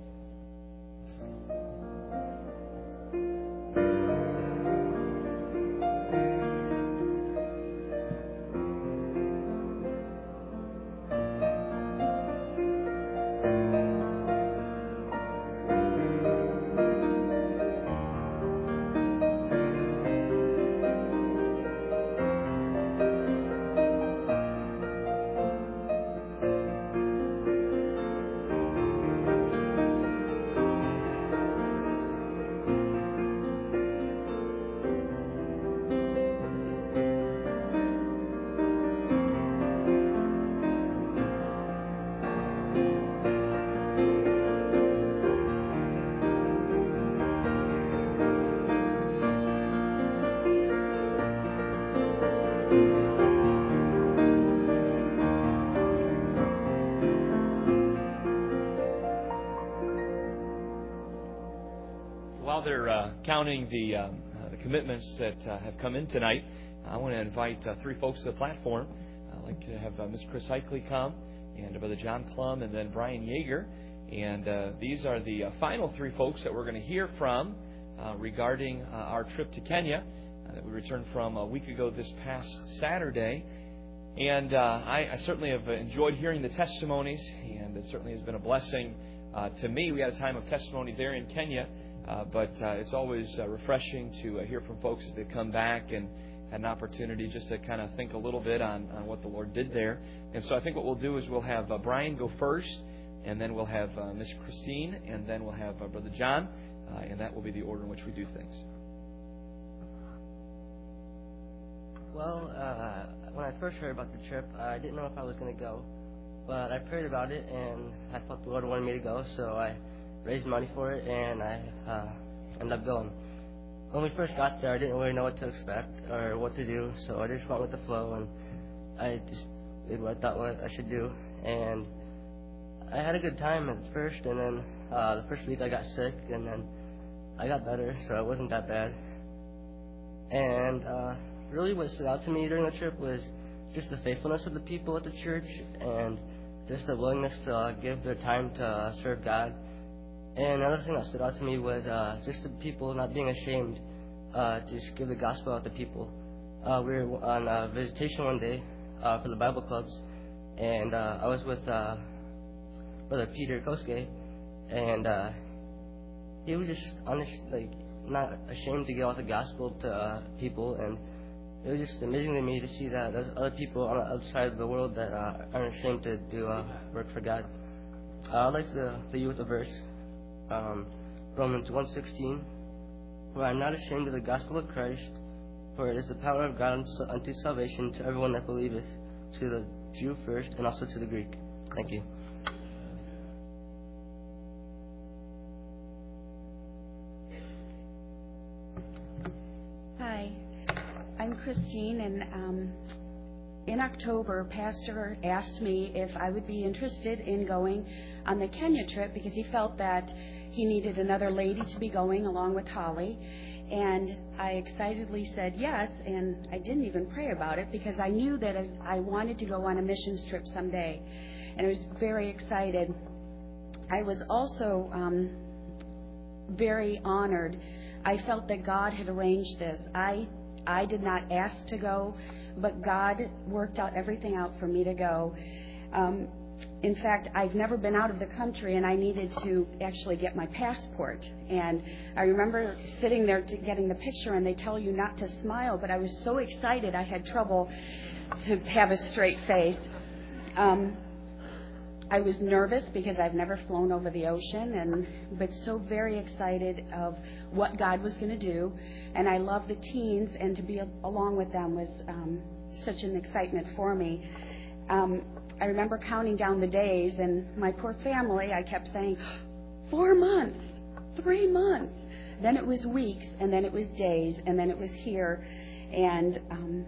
A: While they're uh, counting the, um, uh, the commitments that uh, have come in tonight, I want to invite uh, three folks to the platform. I'd like to have uh, Miss Chris Heikley come, and Brother John Plum, and then Brian Yeager. And uh, these are the uh, final three folks that we're going to hear from uh, regarding uh, our trip to Kenya uh, that we returned from a week ago this past Saturday. And uh, I, I certainly have enjoyed hearing the testimonies, and it certainly has been a blessing uh, to me. We had a time of testimony there in Kenya. Uh, but uh, it's always uh, refreshing to uh, hear from folks as they come back and had an opportunity just to kind of think a little bit on, on what the Lord did there. And so I think what we'll do is we'll have uh, Brian go first, and then we'll have uh, Miss Christine, and then we'll have uh, Brother John, uh, and that will be the order in which we do things.
D: Well, uh, when I first heard about the trip, I didn't know if I was going to go, but I prayed about it, and I felt the Lord wanted me to go, so I raised money for it, and I uh, ended up going. When we first got there, I didn't really know what to expect or what to do, so I just went with the flow, and I just did what I thought what I should do. And I had a good time at first, and then uh, the first week I got sick, and then I got better, so it wasn't that bad. And uh, really what stood out to me during the trip was just the faithfulness of the people at the church and just the willingness to uh, give their time to uh, serve God. And another thing that stood out to me was uh, just the people not being ashamed uh, to just give the gospel out to people. Uh, we were on uh, visitation one day uh, for the Bible clubs, and uh, I was with uh, Brother Peter Kosuke, and uh, he was just honest, like not ashamed to give out the gospel to uh, people, and it was just amazing to me to see that there's other people on the other side of the world that uh, aren't ashamed to do uh, work for God. Uh, I'd like to leave you with a verse, um, Romans one sixteen, "For I am not ashamed of the gospel of Christ, for it is the power of God unto, unto salvation to everyone that believeth, to the Jew first and also to the Greek." Thank you.
E: Hi, I'm Christine, and um, in October, Pastor asked me if I would be interested in going on the Kenya trip because he felt that he needed another lady to be going along with Holly. And I excitedly said yes, and I didn't even pray about it because I knew that I wanted to go on a missions trip someday. And I was very excited. I was also um, very honored. I felt that God had arranged this. I I did not ask to go, but God worked out everything out for me to go. Um, in fact, I've never been out of the country, and I needed to actually get my passport. And I remember sitting there to getting the picture, and they tell you not to smile, but I was so excited I had trouble to have a straight face. Um, I was nervous because I've never flown over the ocean, and but so very excited of what God was going to do. And I love the teens, and to be along with them was um, such an excitement for me. Um, I remember counting down the days, and my poor family, I kept saying, four months, three months. Then it was weeks, and then it was days, and then it was here. And um,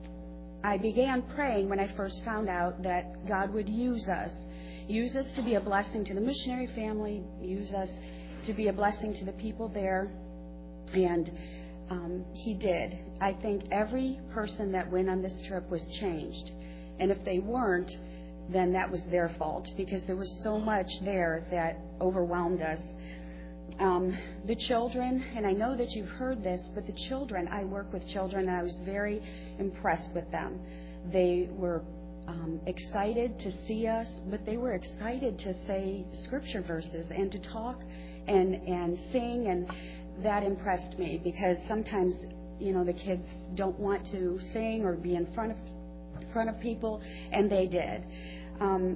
E: I began praying when I first found out that God would use us. Use us to be a blessing to the missionary family. Use us to be a blessing to the people there. And um, He did. I think every person that went on this trip was changed. And if they weren't, then that was their fault because there was so much there that overwhelmed us. Um, the children, and I know that you've heard this, but the children, I work with children, and I was very impressed with them. They were Um, excited to see us, but they were excited to say scripture verses and to talk and and sing, and that impressed me because sometimes, you know, the kids don't want to sing or be in front of in front of people, and they did. Um,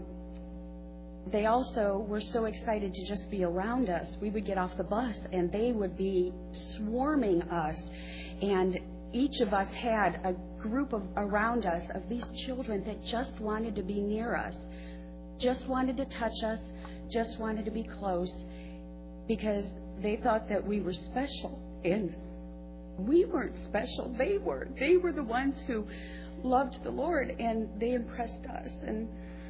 E: they also were so excited to just be around us. We would get off the bus and they would be swarming us, and each of us had a group of around us of these children that just wanted to be near us, just wanted to touch us, just wanted to be close because they thought that we were special. And we weren't special. They were. They were the ones who loved the Lord, and they impressed us. And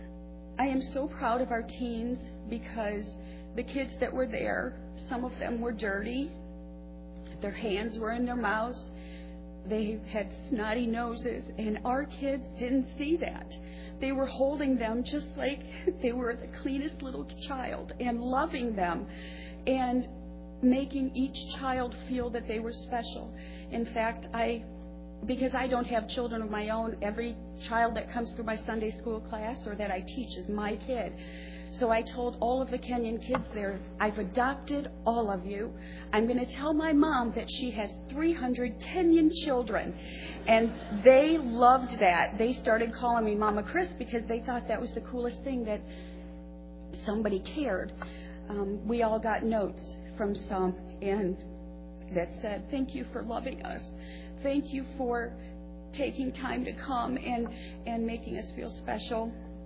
E: I am so proud of our teens because the kids that were there, some of them were dirty. Their hands were in their mouths. They had snotty noses, and our kids didn't see that. They were holding them just like they were the cleanest little child and loving them and making each child feel that they were special. In fact, I, because I don't have children of my own, every child that comes through my Sunday school class or that I teach is my kid. So I told all of the Kenyan kids there, I've adopted all of you. I'm going to tell my mom that she has three hundred Kenyan children. And they loved that. They started calling me Mama Chris because they thought that was the coolest thing, that somebody cared. Um, we all got notes from some and that said, thank you for loving us. Thank you for taking time to come and, and making us feel special.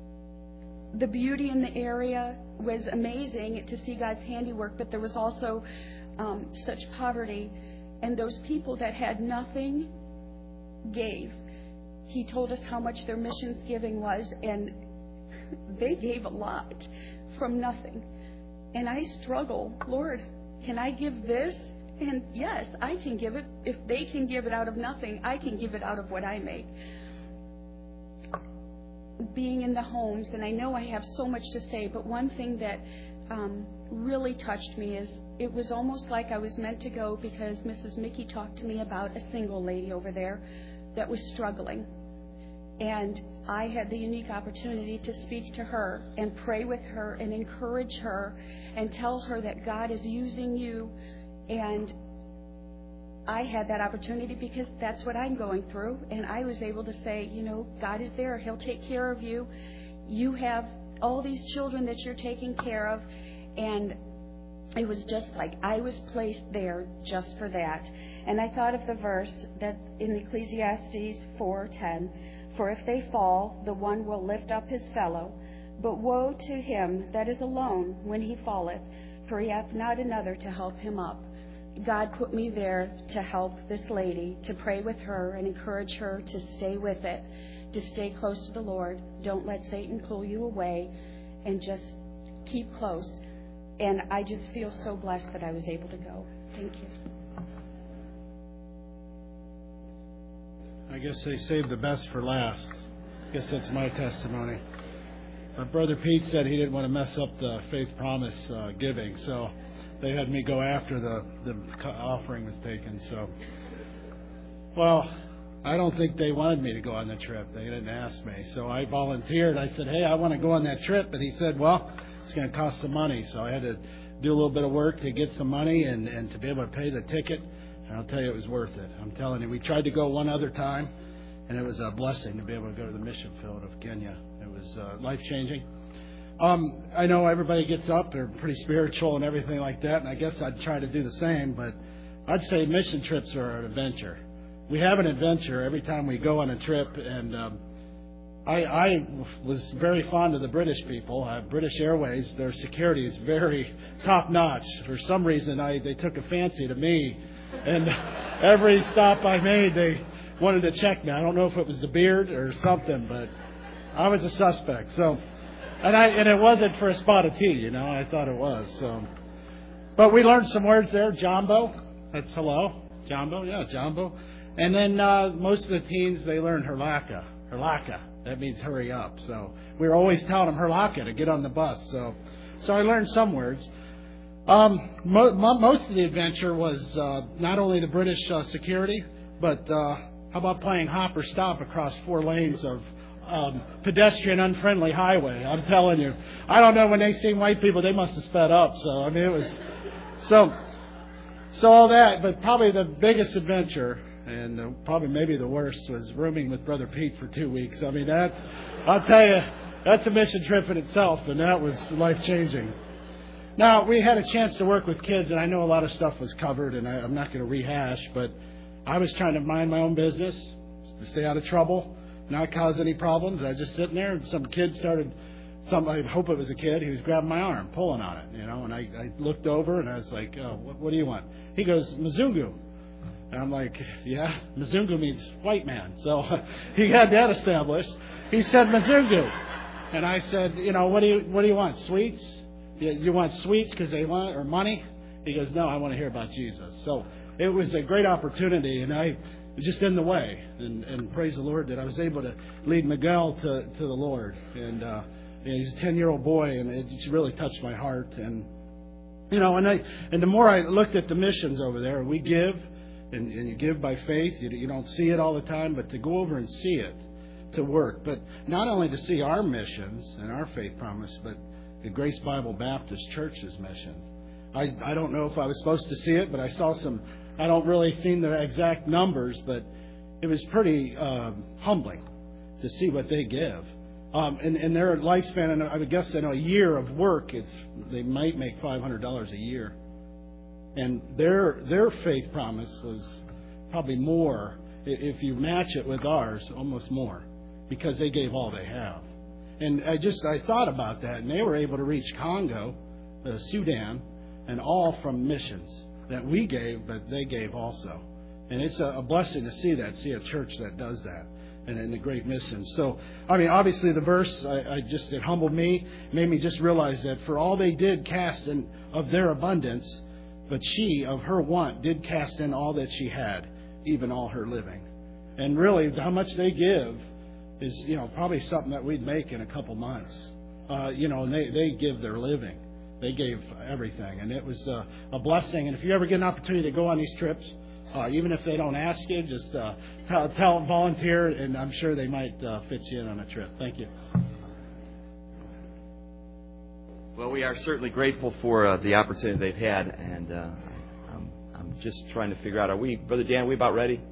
E: The beauty in the area was amazing to see God's handiwork, but there was also um, such poverty. And those people that had nothing gave. He told us how much their missions giving was, and they gave a lot from nothing. And I struggle, Lord, can I give this? And yes, I can give it. If they can give it out of nothing, I can give it out of what I make. being in the homes, and I know I have so much to say, but one thing that um, really touched me is it was almost like I was meant to go because Missus Mickey talked to me about a single lady over there that was struggling. And I had the unique opportunity to speak to her and pray with her and encourage her and tell her that God is using you. And I had that opportunity because that's what I'm going through. And I was able to say, you know, God is there. He'll take care of you. You have all these children that you're taking care of. And it was just like I was placed there just for that. And I thought of the verse that in Ecclesiastes four ten, for if they fall, the one will lift up his fellow. But woe to him that is alone when he falleth, for he hath not another to help him up. God put me there to help this lady, to pray with her and encourage her to stay with it, to stay close to the Lord. Don't let Satan pull you away, and just keep close. And I just feel so blessed that I was able to go. Thank you.
F: I guess they saved the best for last. I guess that's my testimony. But Brother Pete said he didn't want to mess up the faith promise uh, giving, so they had me go after the, the offering was taken. So, well, I don't think they wanted me to go on the trip. They didn't ask me. So I volunteered. I said, hey, I want to go on that trip. And he said, well, it's going to cost some money. So I had to do a little bit of work to get some money and, and to be able to pay the ticket. And I'll tell you, it was worth it. I'm telling you, we tried to go one other time, and it was a blessing to be able to go to the mission field of Kenya. It was uh, life-changing. Um, I know everybody gets up. They're pretty spiritual and everything like that, and I guess I'd try to do the same, but I'd say mission trips are an adventure. We have an adventure every time we go on a trip, and um, I, I was very fond of the British people. Uh, British Airways, their security is very top-notch. For some reason, I they took a fancy to me, and every stop I made, they wanted to check me. I don't know if it was the beard or something, but I was a suspect. So, and I and it wasn't for a spot of tea, you know. I thought it was. So, but we learned some words there. Jumbo, that's hello. Jumbo, yeah, Jumbo. And then uh, most of the teens, they learn Herlaka. Herlaka. That means hurry up. So we were always telling them Herlaka to get on the bus. So, so I learned some words. Um, mo- mo- most of the adventure was uh, not only the British uh, security, but uh, how about playing hop or stop across four lanes of um, pedestrian unfriendly highway? I'm telling you, I don't know, when they seen white people, they must have sped up. So I mean, it was so so all that. But probably the biggest adventure, and uh, probably maybe the worst, was rooming with Brother Pete for two weeks. I mean, that I'll tell you, that's a mission trip in itself, and that was life changing. Now, we had a chance to work with kids, and I know a lot of stuff was covered, and I, I'm not going to rehash, but I was trying to mind my own business, to stay out of trouble, not cause any problems. I was just sitting there, and some kid started, some I hope it was a kid, he was grabbing my arm, pulling on it, you know, and I, I looked over, and I was like, oh, what, what do you want? He goes, Mzungu. And I'm like, yeah, Mzungu means white man. So he had that established. He said, Mzungu. And I said, you know, what do you what do you want, sweets? You want sweets because they want, or money? He goes, no, I want to hear about Jesus. So it was a great opportunity, and I was just in the way. And, and praise the Lord that I was able to lead Miguel to, to the Lord. And uh, you know, he's a ten-year-old boy, and it just really touched my heart. And you know, and I and the more I looked at the missions over there, we give, and, and you give by faith. You, you don't see it all the time, but to go over and see it, to work. But not only to see our missions and our faith promise, but the Grace Bible Baptist Church's mission. I, I don't know if I was supposed to see it, but I saw some, I don't really see the exact numbers, but it was pretty uh, humbling to see what they give. Um, and, and their lifespan, and I would guess in a year of work, it's they might make five hundred dollars a year. And their their faith promise was probably more, if you match it with ours, almost more, because they gave all they have. And I just, I thought about that, and they were able to reach Congo, uh, Sudan, and all from missions that we gave, but they gave also. And it's a, a blessing to see that, see a church that does that, and in the great mission. So, I mean, obviously the verse, I, I just, it humbled me, made me just realize that for all they did cast in of their abundance, but she, of her want, did cast in all that she had, even all her living. And really, how much they give is, you know, probably something that we'd make in a couple months. Uh, you know, and they, they give their living. They gave everything. And it was uh, a blessing. And if you ever get an opportunity to go on these trips, uh, even if they don't ask you, just uh, tell, tell volunteer, and I'm sure they might uh, fit you in on a trip. Thank you.
A: Well, we are certainly grateful for uh, the opportunity they've had, and uh, I'm, I'm just trying to figure out, are we, Brother Dan, are we about ready?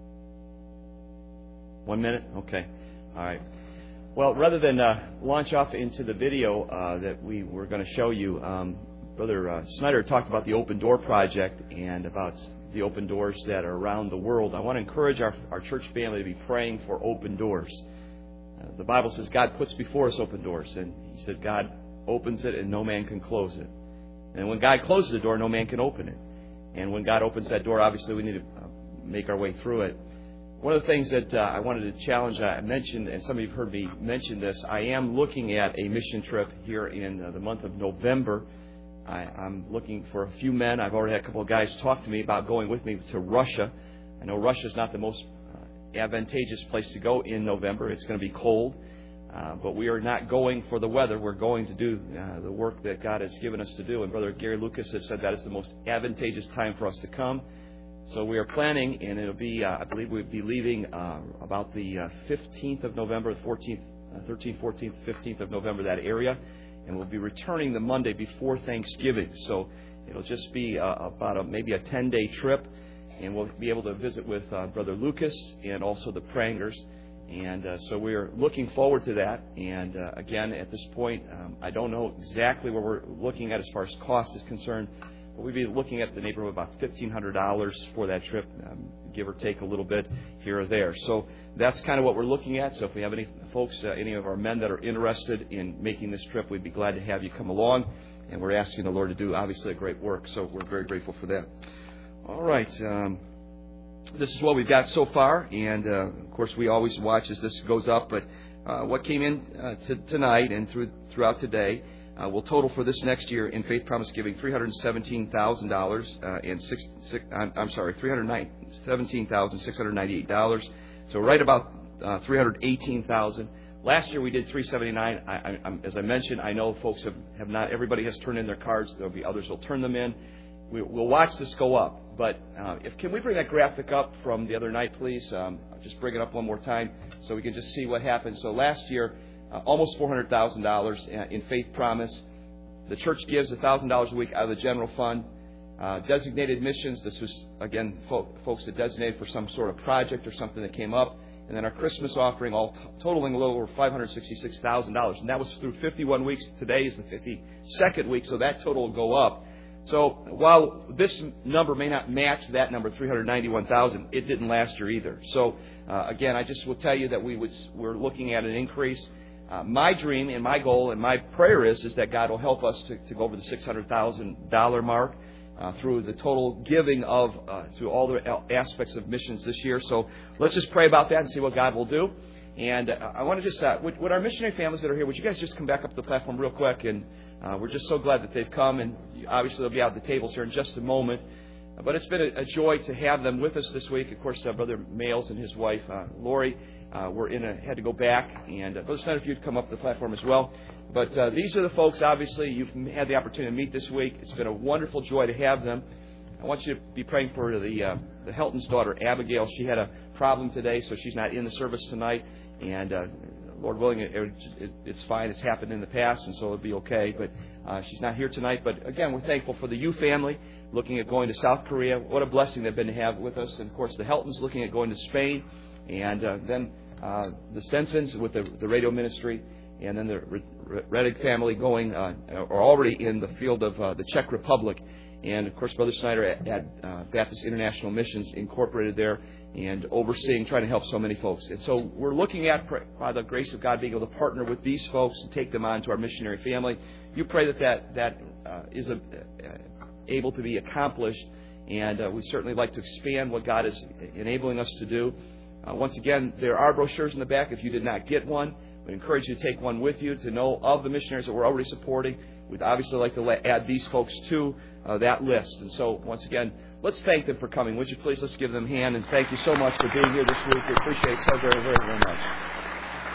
A: One minute? Okay. All right. Well, rather than uh, launch off into the video uh, that we were going to show you, um, Brother uh, Snyder talked about the Open Door Project and about the open doors that are around the world. I want to encourage our, our church family to be praying for open doors. Uh, the Bible says God puts before us open doors, and He said God opens it and no man can close it. And when God closes the door, no man can open it. And when God opens that door, obviously we need to uh, make our way through it. One of the things that uh, I wanted to challenge, I mentioned, and some of you have heard me mention this, I am looking at a mission trip here in uh, the month of November. I, I'm looking for a few men. I've already had a couple of guys talk to me about going with me to Russia. I know Russia is not the most uh, advantageous place to go in November. It's going to be cold. Uh, but we are not going for the weather. We're going to do uh, the work that God has given us to do. And Brother Gary Lucas has said that is the most advantageous time for us to come. So we are planning, and it'll be, uh, I believe we'll be leaving uh, about the uh, fifteenth of November, the fourteenth, uh, thirteenth, fourteenth, fifteenth of November, that area. And we'll be returning the Monday before Thanksgiving. So it'll just be uh, about a, maybe a ten-day trip. And we'll be able to visit with uh, Brother Lucas and also the Prangers. And uh, so we're looking forward to that. And uh, again, at this point, um, I don't know exactly what we're looking at as far as cost is concerned, but we'd be looking at the neighborhood of about fifteen hundred dollars for that trip, um, give or take a little bit here or there. So that's kind of what we're looking at. So if we have any folks, uh, any of our men that are interested in making this trip, we'd be glad to have you come along. And we're asking the Lord to do, obviously, a great work. So we're very grateful for that. All right. Um, This is what we've got so far, and uh, of course we always watch as this goes up, but uh, what came in uh, to, tonight and through, throughout today uh, will total for this next year in Faith Promise Giving three hundred seventeen thousand dollars uh, and six, six, I'm, I'm sorry, three hundred seventeen thousand six hundred ninety-eight dollars, so right about uh, three hundred eighteen thousand dollars. Last year we did three hundred seventy-nine thousand dollars. I, I, as I mentioned, I know folks have, have not, everybody has turned in their cards. There will be others who will turn them in. We, we'll watch this go up. But uh, if can we bring that graphic up from the other night, please? Um, just bring it up one more time so we can just see what happened. So last year, uh, almost four hundred thousand dollars in Faith Promise. The church gives one thousand dollars a week out of the general fund. Uh, designated missions, this was, again, fo- folks that designated for some sort of project or something that came up. And then our Christmas offering, all t- totaling a little over five hundred sixty-six thousand dollars. And that was through fifty-one weeks. Today is the fifty-second week, so that total will go up. So while this number may not match that number, three hundred ninety-one thousand, it didn't last year either. So uh, again, I just will tell you that we would, we're looking at an increase. Uh, my dream and my goal and my prayer is is that God will help us to, to go over the six hundred thousand dollars mark uh, through the total giving of uh, through all the aspects of missions this year. So let's just pray about that and see what God will do. And uh, I want to just, uh, would, would our missionary families that are here, would you guys just come back up to the platform real quick? And uh, we're just so glad that they've come. And obviously they'll be out at the tables here in just a moment. Uh, but it's been a, a joy to have them with us this week. Of course, uh, Brother Males and his wife, uh, Lori, uh, were in a, had to go back. And uh, Brother Snyder, if you'd come up to the platform as well. But uh, these are the folks, obviously, you've had the opportunity to meet this week. It's been a wonderful joy to have them. I want you to be praying for the, uh, the Helton's daughter, Abigail. She had a problem today, so she's not in the service tonight. And uh, Lord willing, it, it, it's fine. It's happened in the past, and so it'll be okay. But uh, she's not here tonight. But again, we're thankful for the Yu family looking at going to South Korea. What a blessing they've been to have with us. And of course, the Heltons looking at going to Spain, and uh, then uh, the Stensons with the, the radio ministry, and then the Reddick family going uh, are already in the field of uh, the Czech Republic. And, of course, Brother Snyder at, at uh, Baptist International Missions Incorporated there and overseeing, trying to help so many folks. And so we're looking at, by the grace of God, being able to partner with these folks and take them on to our missionary family. You pray that that, that uh, is a, uh, able to be accomplished. And uh, we certainly like to expand what God is enabling us to do. Uh, once again, there are brochures in the back. If you did not get one, we encourage you to take one with you to know of the missionaries that we're already supporting. We'd obviously like to let, add these folks to uh, that list. And so, once again, let's thank them for coming. Would you please, let's give them a hand. And thank you so much for being here this week. We appreciate it so very, very, very much.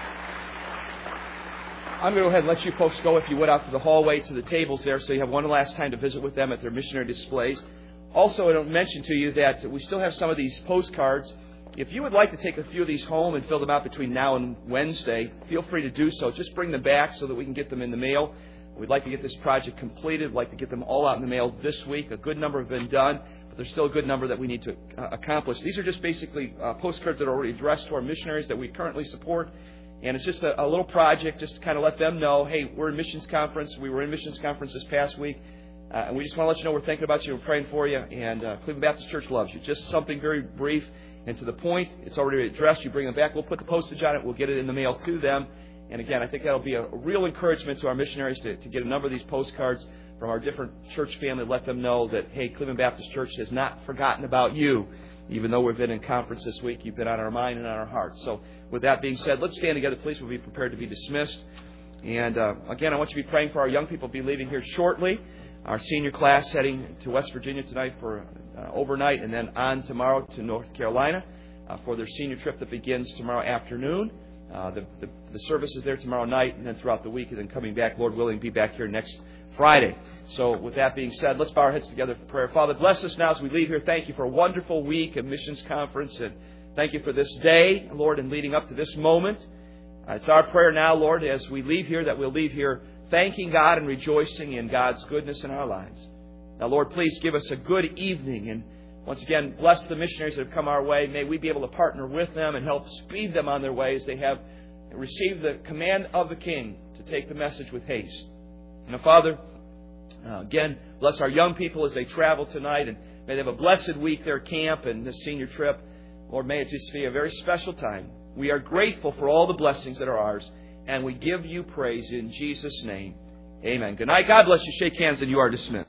A: I'm going to go ahead and let you folks go, if you would, out to the hallway, to the tables there, so you have one last time to visit with them at their missionary displays. Also, I don't mention to you that we still have some of these postcards. If you would like to take a few of these home and fill them out between now and Wednesday, feel free to do so. Just bring them back so that we can get them in the mail. We'd like to get this project completed. We'd like to get them all out in the mail this week. A good number have been done, but there's still a good number that we need to uh, accomplish. These are just basically uh, postcards that are already addressed to our missionaries that we currently support. And it's just a, a little project just to kind of let them know, hey, we're in missions conference. We were in missions conference this past week. Uh, and we just want to let you know we're thinking about you. We're praying for you. And uh, Cleveland Baptist Church loves you. Just something very brief and to the point. It's already addressed. You bring them back. We'll put the postage on it. We'll get it in the mail to them. And again, I think that'll be a real encouragement to our missionaries to, to get a number of these postcards from our different church family. Let them know that, hey, Cleveland Baptist Church has not forgotten about you. Even though we've been in conference this week, you've been on our mind and on our heart. So with that being said, let's stand together, please. We'll be prepared to be dismissed. And uh, again, I want you to be praying for our young people. Be leaving here shortly. Our senior class heading to West Virginia tonight for uh, overnight, and then on tomorrow to North Carolina uh, for their senior trip that begins tomorrow afternoon. Uh, the, the, the service is there tomorrow night, and then throughout the week, and then coming back, Lord willing, be back here next Friday. So with that being said, let's bow our heads together for prayer. Father, bless us now as we leave here. Thank you for a wonderful week of missions conference, and thank you for this day, Lord, and leading up to this moment. Uh, it's our prayer now, Lord, as we leave here, that we'll leave here thanking God and rejoicing in God's goodness in our lives. Now, Lord, please give us a good evening, and once again, bless the missionaries that have come our way. May we be able to partner with them and help speed them on their way as they have received the command of the King to take the message with haste. Now, Father, uh, again, bless our young people as they travel tonight, and may they have a blessed week, their camp and this senior trip. Lord, may it just be a very special time. We are grateful for all the blessings that are ours, and we give you praise in Jesus' name. Amen. Good night. God bless you. Shake hands, and you are dismissed.